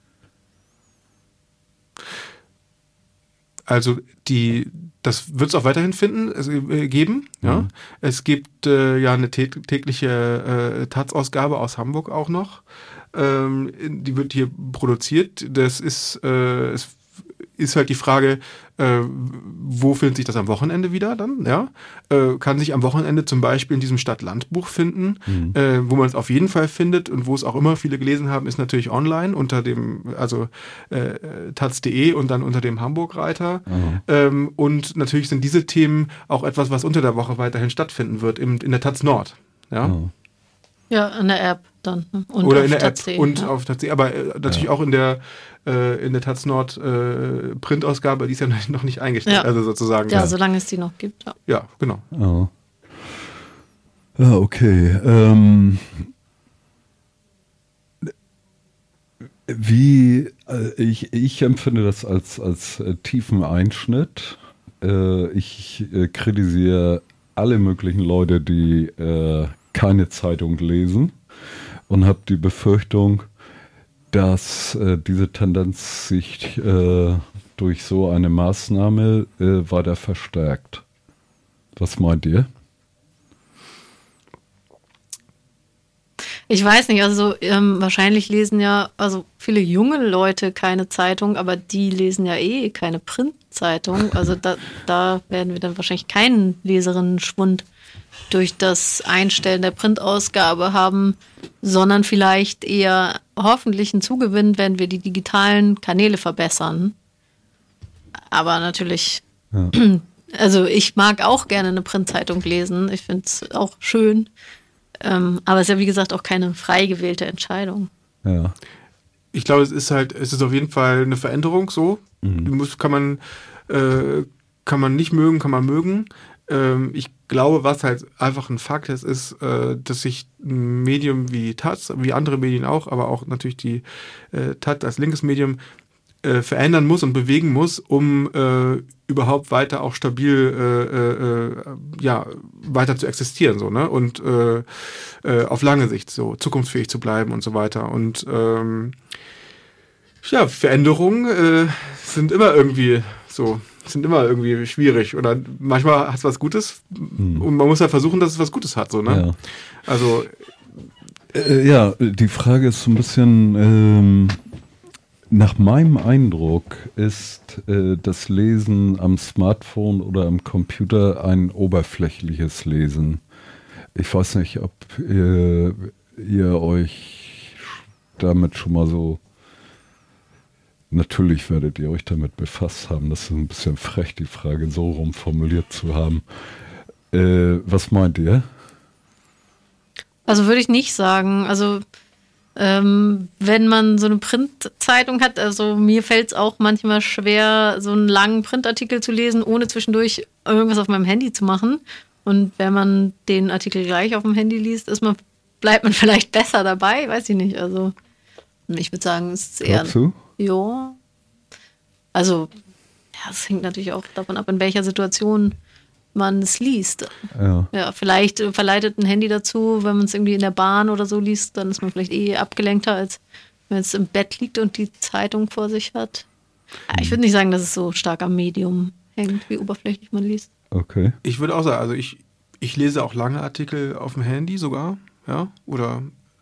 Also das wird es auch weiterhin geben. Ja. Es gibt eine tägliche Taz-Ausgabe aus Hamburg auch noch. Die wird hier produziert. Das ist halt die Frage, wo findet sich das am Wochenende wieder dann? Ja? Kann sich am Wochenende zum Beispiel in diesem Stadt-Land-Buch finden, wo man es auf jeden Fall findet und wo es auch immer viele gelesen haben, ist natürlich online unter dem, taz.de und dann unter dem Hamburg-Reiter. Und natürlich sind diese Themen auch etwas, was unter der Woche weiterhin stattfinden wird, in der Taz Nord. Ja? Ja, in der App dann. Und oder in der App Taz.de, und auf Taz.de, aber natürlich auch in der Taz Nord Printausgabe, die ist ja noch nicht eingestellt, also sozusagen. Ja, solange es die noch gibt. Ja, ja genau. Oh. Ja, okay. Ich empfinde das als tiefen Einschnitt. Ich kritisiere alle möglichen Leute, die keine Zeitung lesen und habe die Befürchtung, dass diese Tendenz sich durch so eine Maßnahme weiter verstärkt. Was meint ihr? Ich weiß nicht, also wahrscheinlich lesen ja also viele junge Leute keine Zeitung, aber die lesen ja eh keine Printzeitung. Also da werden wir dann wahrscheinlich keinen Leserinnenschwund durch das Einstellen der Printausgabe haben, sondern vielleicht eher hoffentlich einen Zugewinn, wenn wir die digitalen Kanäle verbessern. Aber natürlich, Ja. also ich mag auch gerne eine Printzeitung lesen. Ich finde es auch schön. Aber es ist ja wie gesagt auch keine frei gewählte Entscheidung. Ja. Ich glaube, es ist auf jeden Fall eine Veränderung so. Kann man nicht mögen, kann man mögen. Ich glaube, was halt einfach ein Fakt ist, dass sich ein Medium wie Taz, wie andere Medien auch, aber auch natürlich die Taz als linkes Medium verändern muss und bewegen muss, um überhaupt weiter auch stabil weiter zu existieren so, ne? Und auf lange Sicht so zukunftsfähig zu bleiben und so weiter. Und Veränderungen sind immer irgendwie schwierig oder manchmal hat es was Gutes und man muss ja versuchen, dass es was Gutes hat, so, ne? Ja. Also die Frage ist so ein bisschen, nach meinem Eindruck ist das Lesen am Smartphone oder am Computer ein oberflächliches Lesen. Ich weiß nicht, ob ihr euch damit schon mal so... Natürlich werdet ihr euch damit befasst haben. Das ist ein bisschen frech, die Frage so rum formuliert zu haben. Was meint ihr? Also würde ich nicht sagen. Also wenn man so eine Printzeitung hat, also mir fällt es auch manchmal schwer, so einen langen Printartikel zu lesen, ohne zwischendurch irgendwas auf meinem Handy zu machen. Und wenn man den Artikel gleich auf dem Handy liest, bleibt man vielleicht besser dabei, weiß ich nicht. Also ich würde sagen, es ist eher... Dazu? Ja. Also, ja, es hängt natürlich auch davon ab, in welcher Situation man es liest. Ja, vielleicht verleitet ein Handy dazu, wenn man es irgendwie in der Bahn oder so liest, dann ist man vielleicht abgelenkter, als wenn es im Bett liegt und die Zeitung vor sich hat. Ich würde nicht sagen, dass es so stark am Medium hängt, wie oberflächlich man liest. Okay. ich würde auch sagen, also ich lese auch lange Artikel auf dem Handy sogar, ja, oder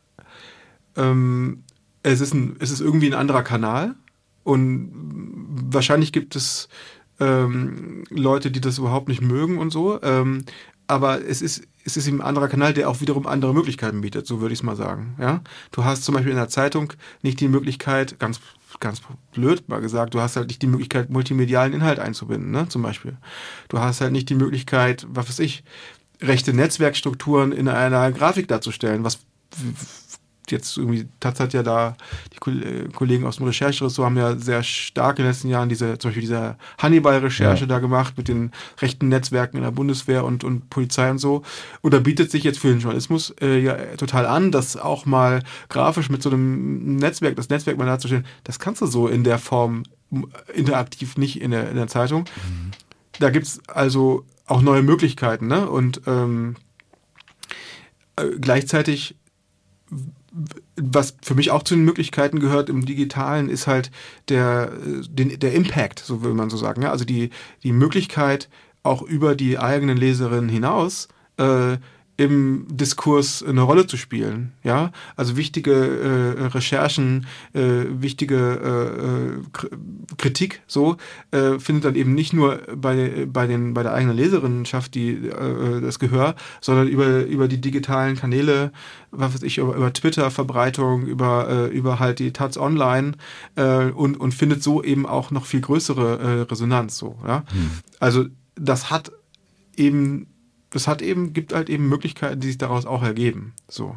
es ist irgendwie ein anderer Kanal und wahrscheinlich gibt es Leute, die das überhaupt nicht mögen und so, aber es ist eben ein anderer Kanal, der auch wiederum andere Möglichkeiten bietet, so würde ich es mal sagen. Ja? Du hast zum Beispiel in der Zeitung nicht die Möglichkeit, ganz blöd mal gesagt, du hast halt nicht die Möglichkeit, multimedialen Inhalt einzubinden, ne, zum Beispiel. Du hast halt nicht die Möglichkeit, was weiß ich, rechte Netzwerkstrukturen in einer Grafik darzustellen, was jetzt irgendwie, Taz hat ja da, die Kollegen aus dem Rechercheressort haben ja sehr stark in den letzten Jahren zum Beispiel diese Hannibal-Recherche da gemacht mit den rechten Netzwerken in der Bundeswehr und Polizei und so. Und da bietet sich jetzt für den Journalismus ja total an, das auch mal grafisch mit so einem Netzwerk, das Netzwerk mal darzustellen. Das kannst du so in der Form interaktiv nicht in der Zeitung. Da gibt's also auch neue Möglichkeiten, ne? Und gleichzeitig, was für mich auch zu den Möglichkeiten gehört im Digitalen, ist halt der Impact, so will man so sagen. Ja? Also die Möglichkeit, auch über die eigenen Leserinnen hinaus im Diskurs eine Rolle zu spielen. Ja? Also wichtige Recherchen, wichtige Kritik so findet dann eben nicht nur bei der eigenen Leserinnenschaft das Gehör, sondern über die digitalen Kanäle, was weiß ich, über Twitter Verbreitung, über halt die Taz Online und findet so eben auch noch viel größere Resonanz. So, ja? Also gibt halt eben Möglichkeiten, die sich daraus auch ergeben. So,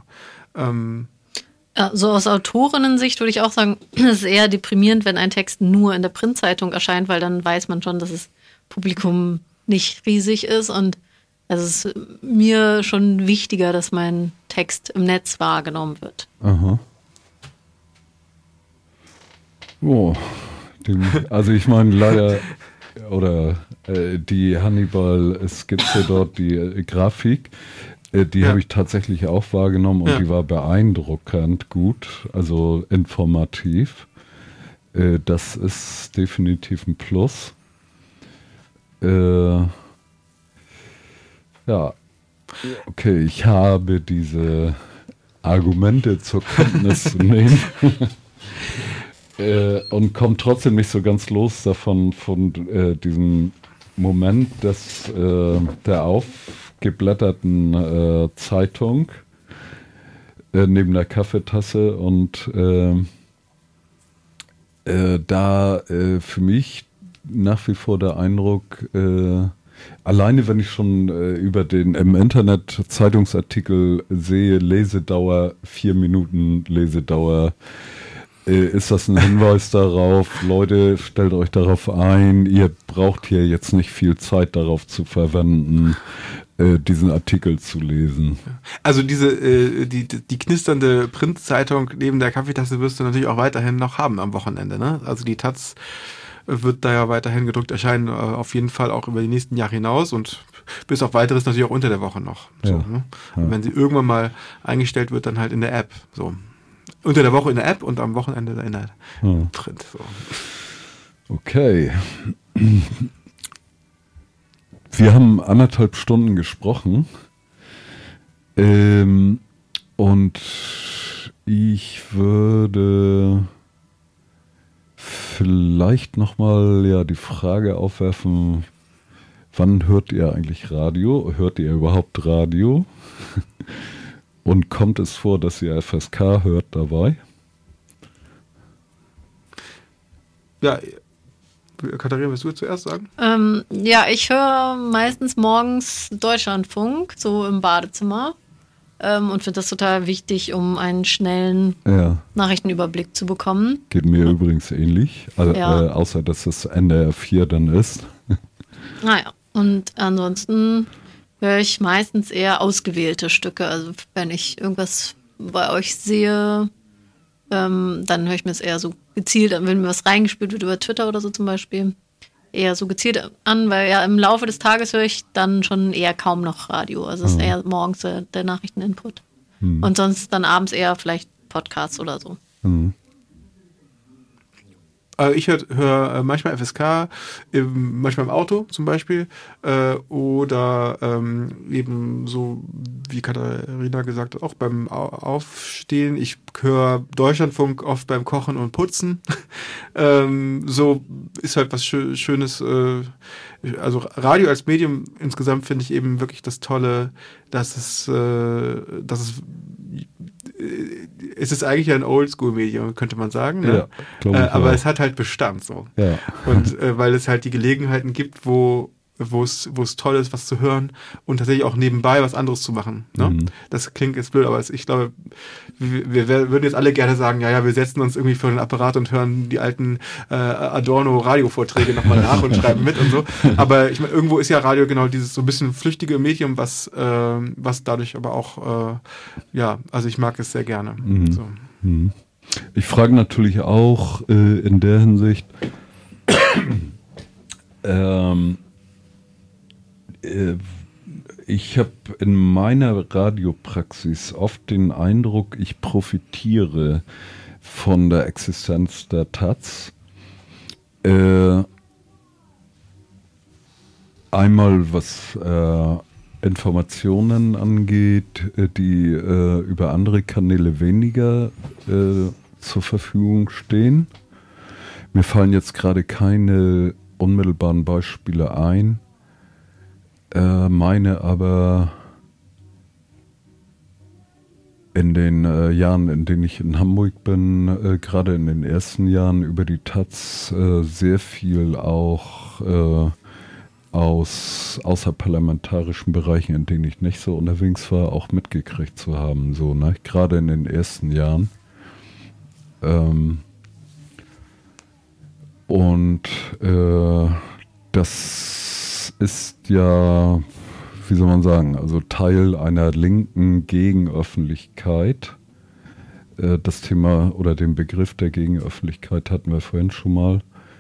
so aus Autorinnen-Sicht würde ich auch sagen, es ist eher deprimierend, wenn ein Text nur in der Printzeitung erscheint, weil dann weiß man schon, dass das Publikum nicht riesig ist und es ist mir schon wichtiger, dass mein Text im Netz wahrgenommen wird. Aha. Oh, also ich meine leider, oder die Hannibal-Skizze dort, die Grafik, die habe ich tatsächlich auch wahrgenommen und die war beeindruckend gut, also informativ. Das ist definitiv ein Plus. Ja, okay, ich habe diese Argumente zur Kenntnis zu nehmen. Und kommt trotzdem nicht so ganz los davon, von diesem Moment der aufgeblätterten Zeitung neben der Kaffeetasse und da für mich nach wie vor der Eindruck, alleine wenn ich schon über den im Internet Zeitungsartikel sehe, Lesedauer 4 Minuten, Lesedauer, ist das ein Hinweis darauf, Leute, stellt euch darauf ein, ihr braucht hier jetzt nicht viel Zeit darauf zu verwenden, diesen Artikel zu lesen. Also die knisternde Printzeitung neben der Kaffeetasse wirst du natürlich auch weiterhin noch haben am Wochenende, ne? Also die Taz wird da ja weiterhin gedruckt erscheinen, auf jeden Fall auch über die nächsten Jahre hinaus und bis auf weiteres natürlich auch unter der Woche noch. So, Ja. ne? Ja. Und wenn sie irgendwann mal eingestellt wird, dann halt in der App. So. Unter der Woche in der App und am Wochenende in der Print. So. Okay. Wir haben 1,5 Stunden gesprochen. Und ich würde vielleicht nochmal die Frage aufwerfen, wann hört ihr eigentlich Radio? Hört ihr überhaupt Radio? Und kommt es vor, dass ihr FSK hört dabei? Ja, Katharina, willst du zuerst sagen? Ja, ich höre meistens morgens Deutschlandfunk, so im Badezimmer. Und finde das total wichtig, um einen schnellen Nachrichtenüberblick zu bekommen. Geht mir übrigens ähnlich, also, außer dass es NDR 4 dann ist. Naja, und ansonsten höre ich meistens eher ausgewählte Stücke. Also wenn ich irgendwas bei euch sehe, dann höre ich mir es eher so gezielt an, wenn mir was reingespielt wird über Twitter oder so zum Beispiel, eher so gezielt an, weil ja im Laufe des Tages höre ich dann schon eher kaum noch Radio. Also es ist eher morgens der Nachrichteninput. Und sonst dann abends eher vielleicht Podcasts oder so. Ich höre manchmal FSK, manchmal im Auto zum Beispiel, oder eben so, wie Katharina gesagt hat, auch beim Aufstehen. Ich höre Deutschlandfunk oft beim Kochen und Putzen. So ist halt was Schönes. Also Radio als Medium insgesamt finde ich eben wirklich das Tolle, dass es ist eigentlich ein Oldschool-Medium, könnte man sagen. Ne? Ja, aber es hat halt Bestand so. Ja. Und weil es halt die Gelegenheiten gibt, wo es toll ist, was zu hören und tatsächlich auch nebenbei was anderes zu machen. Ne? Das klingt jetzt blöd, aber ich glaube, wir würden jetzt alle gerne sagen, ja, wir setzen uns irgendwie vor den Apparat und hören die alten Adorno-Radio-Vorträge nochmal nach und schreiben mit und so. Aber ich meine, irgendwo ist ja Radio genau dieses so ein bisschen flüchtige Medium, was dadurch aber auch, also ich mag es sehr gerne. So. Ich frage natürlich auch in der Hinsicht, ich habe in meiner Radiopraxis oft den Eindruck, ich profitiere von der Existenz der Taz. Einmal was Informationen angeht, die über andere Kanäle weniger zur Verfügung stehen. Mir fallen jetzt gerade keine unmittelbaren Beispiele ein. Meine aber in den Jahren, in denen ich in Hamburg bin, gerade in den ersten Jahren über die Taz sehr viel auch aus außerparlamentarischen Bereichen, in denen ich nicht so unterwegs war, auch mitgekriegt zu haben. So, ne? Gerade in den ersten Jahren. Und das ist ja, wie soll man sagen, also Teil einer linken Gegenöffentlichkeit. Das Thema oder den Begriff der Gegenöffentlichkeit hatten wir vorhin schon mal.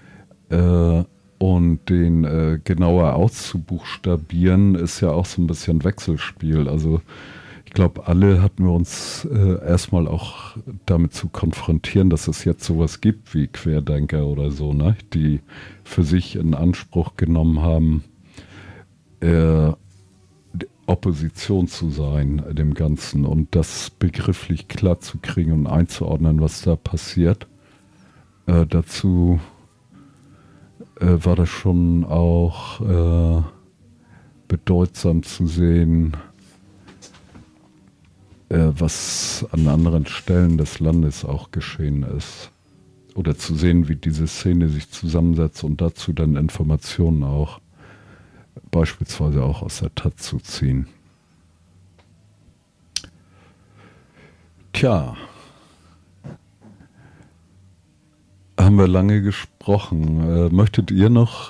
Und den genauer auszubuchstabieren ist ja auch so ein bisschen Wechselspiel. Also ich glaube, alle hatten wir uns erstmal auch damit zu konfrontieren, dass es jetzt sowas gibt wie Querdenker oder so, ne? Die für sich in Anspruch genommen haben, Opposition zu sein dem Ganzen und das begrifflich klar zu kriegen und einzuordnen, was da passiert. Dazu war das schon auch bedeutsam zu sehen, was an anderen Stellen des Landes auch geschehen ist. Oder zu sehen, wie diese Szene sich zusammensetzt und dazu dann Informationen auch beispielsweise auch aus der Taz zu ziehen. Tja, haben wir lange gesprochen. Möchtet ihr noch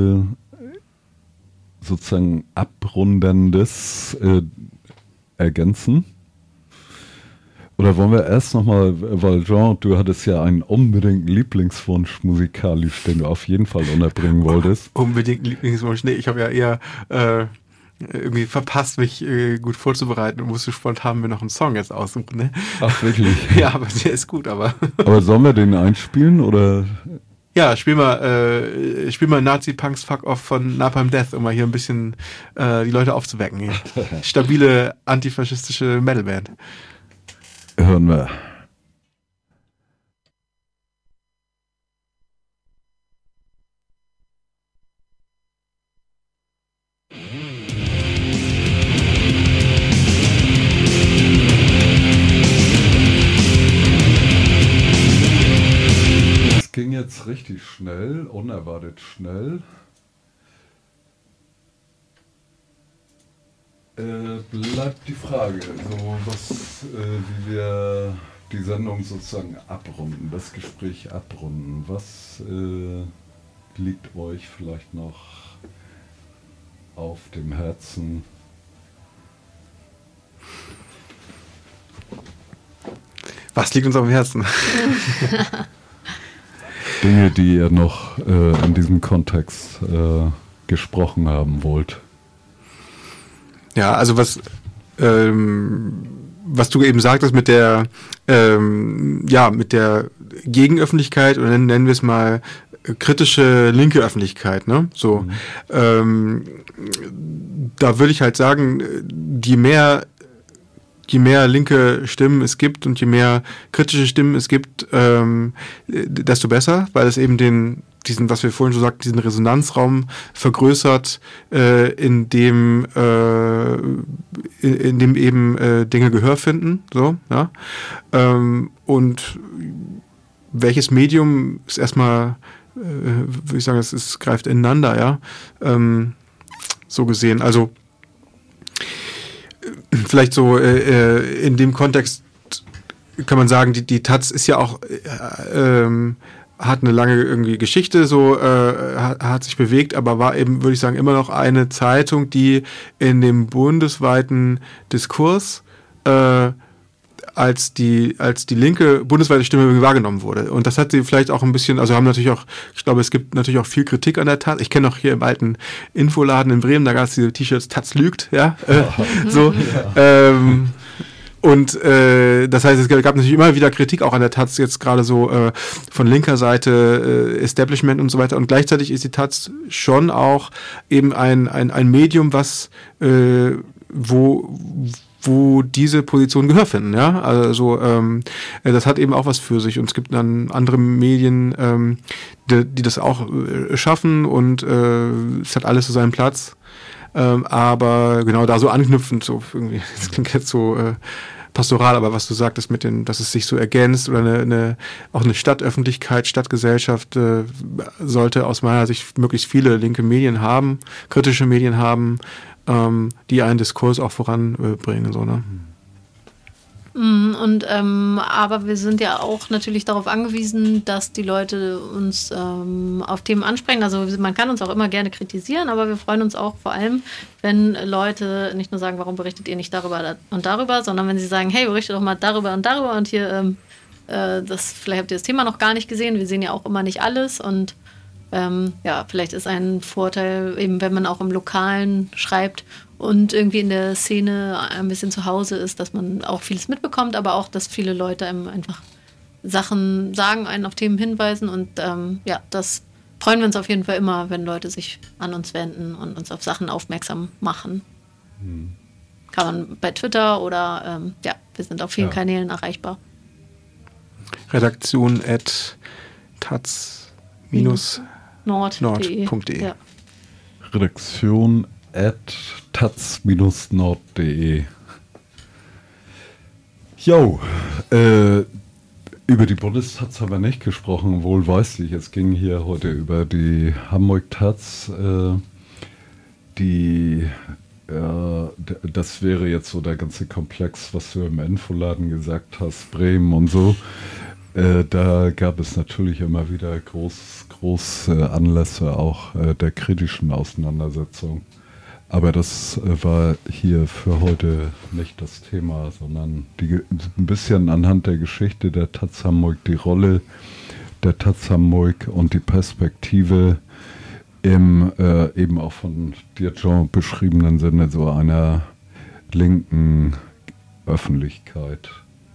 sozusagen Abrundendes ergänzen? Oder wollen wir erst nochmal, weil Jean, du hattest ja einen unbedingten Lieblingswunsch musikalisch, den du auf jeden Fall unterbringen wolltest. Unbedingt Lieblingswunsch? Nee, ich habe ja eher irgendwie verpasst, mich gut vorzubereiten und musste spontan mir noch einen Song jetzt aussuchen. Ne? Ach, wirklich? Ja, aber der ist gut, aber... Aber sollen wir den einspielen, oder... Ja, spiel mal Nazi-Punks Fuck Off von Napalm Death, um mal hier ein bisschen die Leute aufzuwecken. Hier. Stabile, antifaschistische Metalband. Hören wir. Es ging jetzt richtig schnell, unerwartet schnell. Bleibt die Frage, so wie wir die Sendung sozusagen abrunden, das Gespräch abrunden. Was liegt euch vielleicht noch auf dem Herzen? Was liegt uns auf dem Herzen? Dinge, die ihr noch in diesem Kontext gesprochen haben wollt. Ja, also was du eben sagtest mit der Gegenöffentlichkeit oder nennen wir es mal kritische linke Öffentlichkeit, ne? So, da würde ich halt sagen, je mehr linke Stimmen es gibt und je mehr kritische Stimmen es gibt, desto besser, weil es eben diesen, was wir vorhin schon sagten, diesen Resonanzraum vergrößert, in dem eben Dinge Gehör finden, so, ja. Und welches Medium ist erstmal, würde ich sagen, es greift ineinander, ja, so gesehen. Also vielleicht so in dem Kontext kann man sagen, die Taz ist ja auch hat eine lange irgendwie Geschichte, so hat sich bewegt, aber war eben, würde ich sagen, immer noch eine Zeitung, die in dem bundesweiten Diskurs als die linke bundesweite Stimme wahrgenommen wurde. Und das hat sie vielleicht auch ein bisschen, also haben natürlich auch, ich glaube, es gibt natürlich auch viel Kritik an der Taz. Ich kenne auch hier im alten Infoladen in Bremen, da gab es diese T-Shirts Taz lügt, ja, so. Ja. Und das heißt, es gab natürlich immer wieder Kritik auch an der Taz, jetzt gerade so von linker Seite, Establishment und so weiter. Und gleichzeitig ist die Taz schon auch eben ein Medium, was wo diese Positionen Gehör finden, ja. Also das hat eben auch was für sich. Und es gibt dann andere Medien, die das auch schaffen und es hat alles so seinen Platz. Aber genau da so anknüpfend, so irgendwie, das klingt jetzt so pastoral, aber was du sagtest mit dass es sich so ergänzt oder auch eine Stadtöffentlichkeit, Stadtgesellschaft sollte aus meiner Sicht möglichst viele linke Medien haben, kritische Medien haben, die einen Diskurs auch voranbringen, so, ne? Und aber wir sind ja auch natürlich darauf angewiesen, dass die Leute uns auf Themen ansprechen. Also man kann uns auch immer gerne kritisieren, aber wir freuen uns auch vor allem, wenn Leute nicht nur sagen, warum berichtet ihr nicht darüber und darüber, sondern wenn sie sagen, hey, berichtet doch mal darüber und darüber und hier, vielleicht habt ihr das Thema noch gar nicht gesehen. Wir sehen ja auch immer nicht alles und vielleicht ist ein Vorteil, eben wenn man auch im Lokalen schreibt und irgendwie in der Szene ein bisschen zu Hause ist, dass man auch vieles mitbekommt, aber auch, dass viele Leute einem einfach Sachen sagen, einen auf Themen hinweisen und das freuen wir uns auf jeden Fall immer, wenn Leute sich an uns wenden und uns auf Sachen aufmerksam machen. kann man bei Twitter oder wir sind auf vielen Kanälen erreichbar. Redaktion @taz-nord.de. Ja. Redaktion @taz-nord.de. Jo, über die Bundestaz haben wir nicht gesprochen, wohlweislich. Es ging hier heute über die Hamburg-Taz. Das wäre jetzt so der ganze Komplex, was du im Infoladen gesagt hast, Bremen und so. Da gab es natürlich immer wieder große Anlässe auch der kritischen Auseinandersetzung. Aber das war hier für heute nicht das Thema, sondern ein bisschen anhand der Geschichte der Taz Hamburg, die Rolle der Taz Hamburg und die Perspektive im eben auch von dir, Jean, beschriebenen Sinne so einer linken Öffentlichkeit.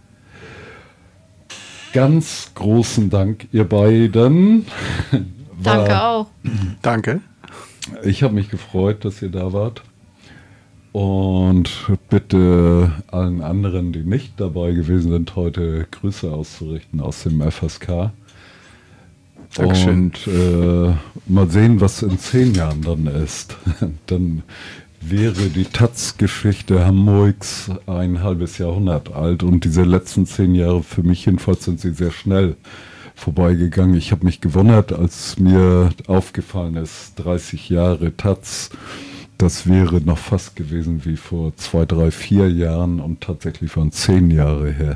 Ganz großen Dank, ihr beiden. Danke auch. Danke. Ich habe mich gefreut, dass ihr da wart. Und bitte allen anderen, die nicht dabei gewesen sind, heute Grüße auszurichten aus dem FSK. Dankeschön. Und mal sehen, was in 10 Jahren dann ist. Dann wäre die Taz-Geschichte Hamburgs ein halbes Jahrhundert alt. Und diese letzten 10 Jahre, für mich jedenfalls, sind sie sehr schnell vorbeigegangen. Ich habe mich gewundert, als mir aufgefallen ist, 30 Jahre Taz, das wäre noch fast gewesen wie vor 2, 3, 4 Jahren und tatsächlich waren 10 Jahre her.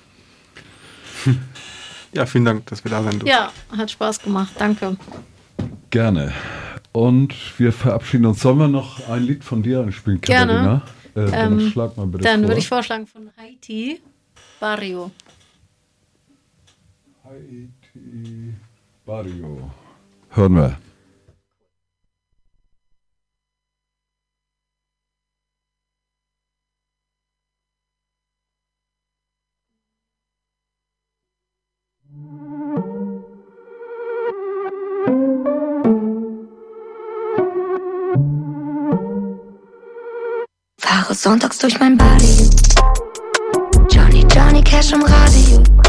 Ja, vielen Dank, dass wir da sein durften. Ja, hat Spaß gemacht. Danke. Gerne. Und wir verabschieden uns. Sollen wir noch ein Lied von dir einspielen, Katharina? Dann schlag mal bitte Dann vor. würde ich vorschlagen von Haiti, Barrio. Haiti, Barrio. Hören wir. Fahre sonntags durch mein Body. Johnny Cash im Radio.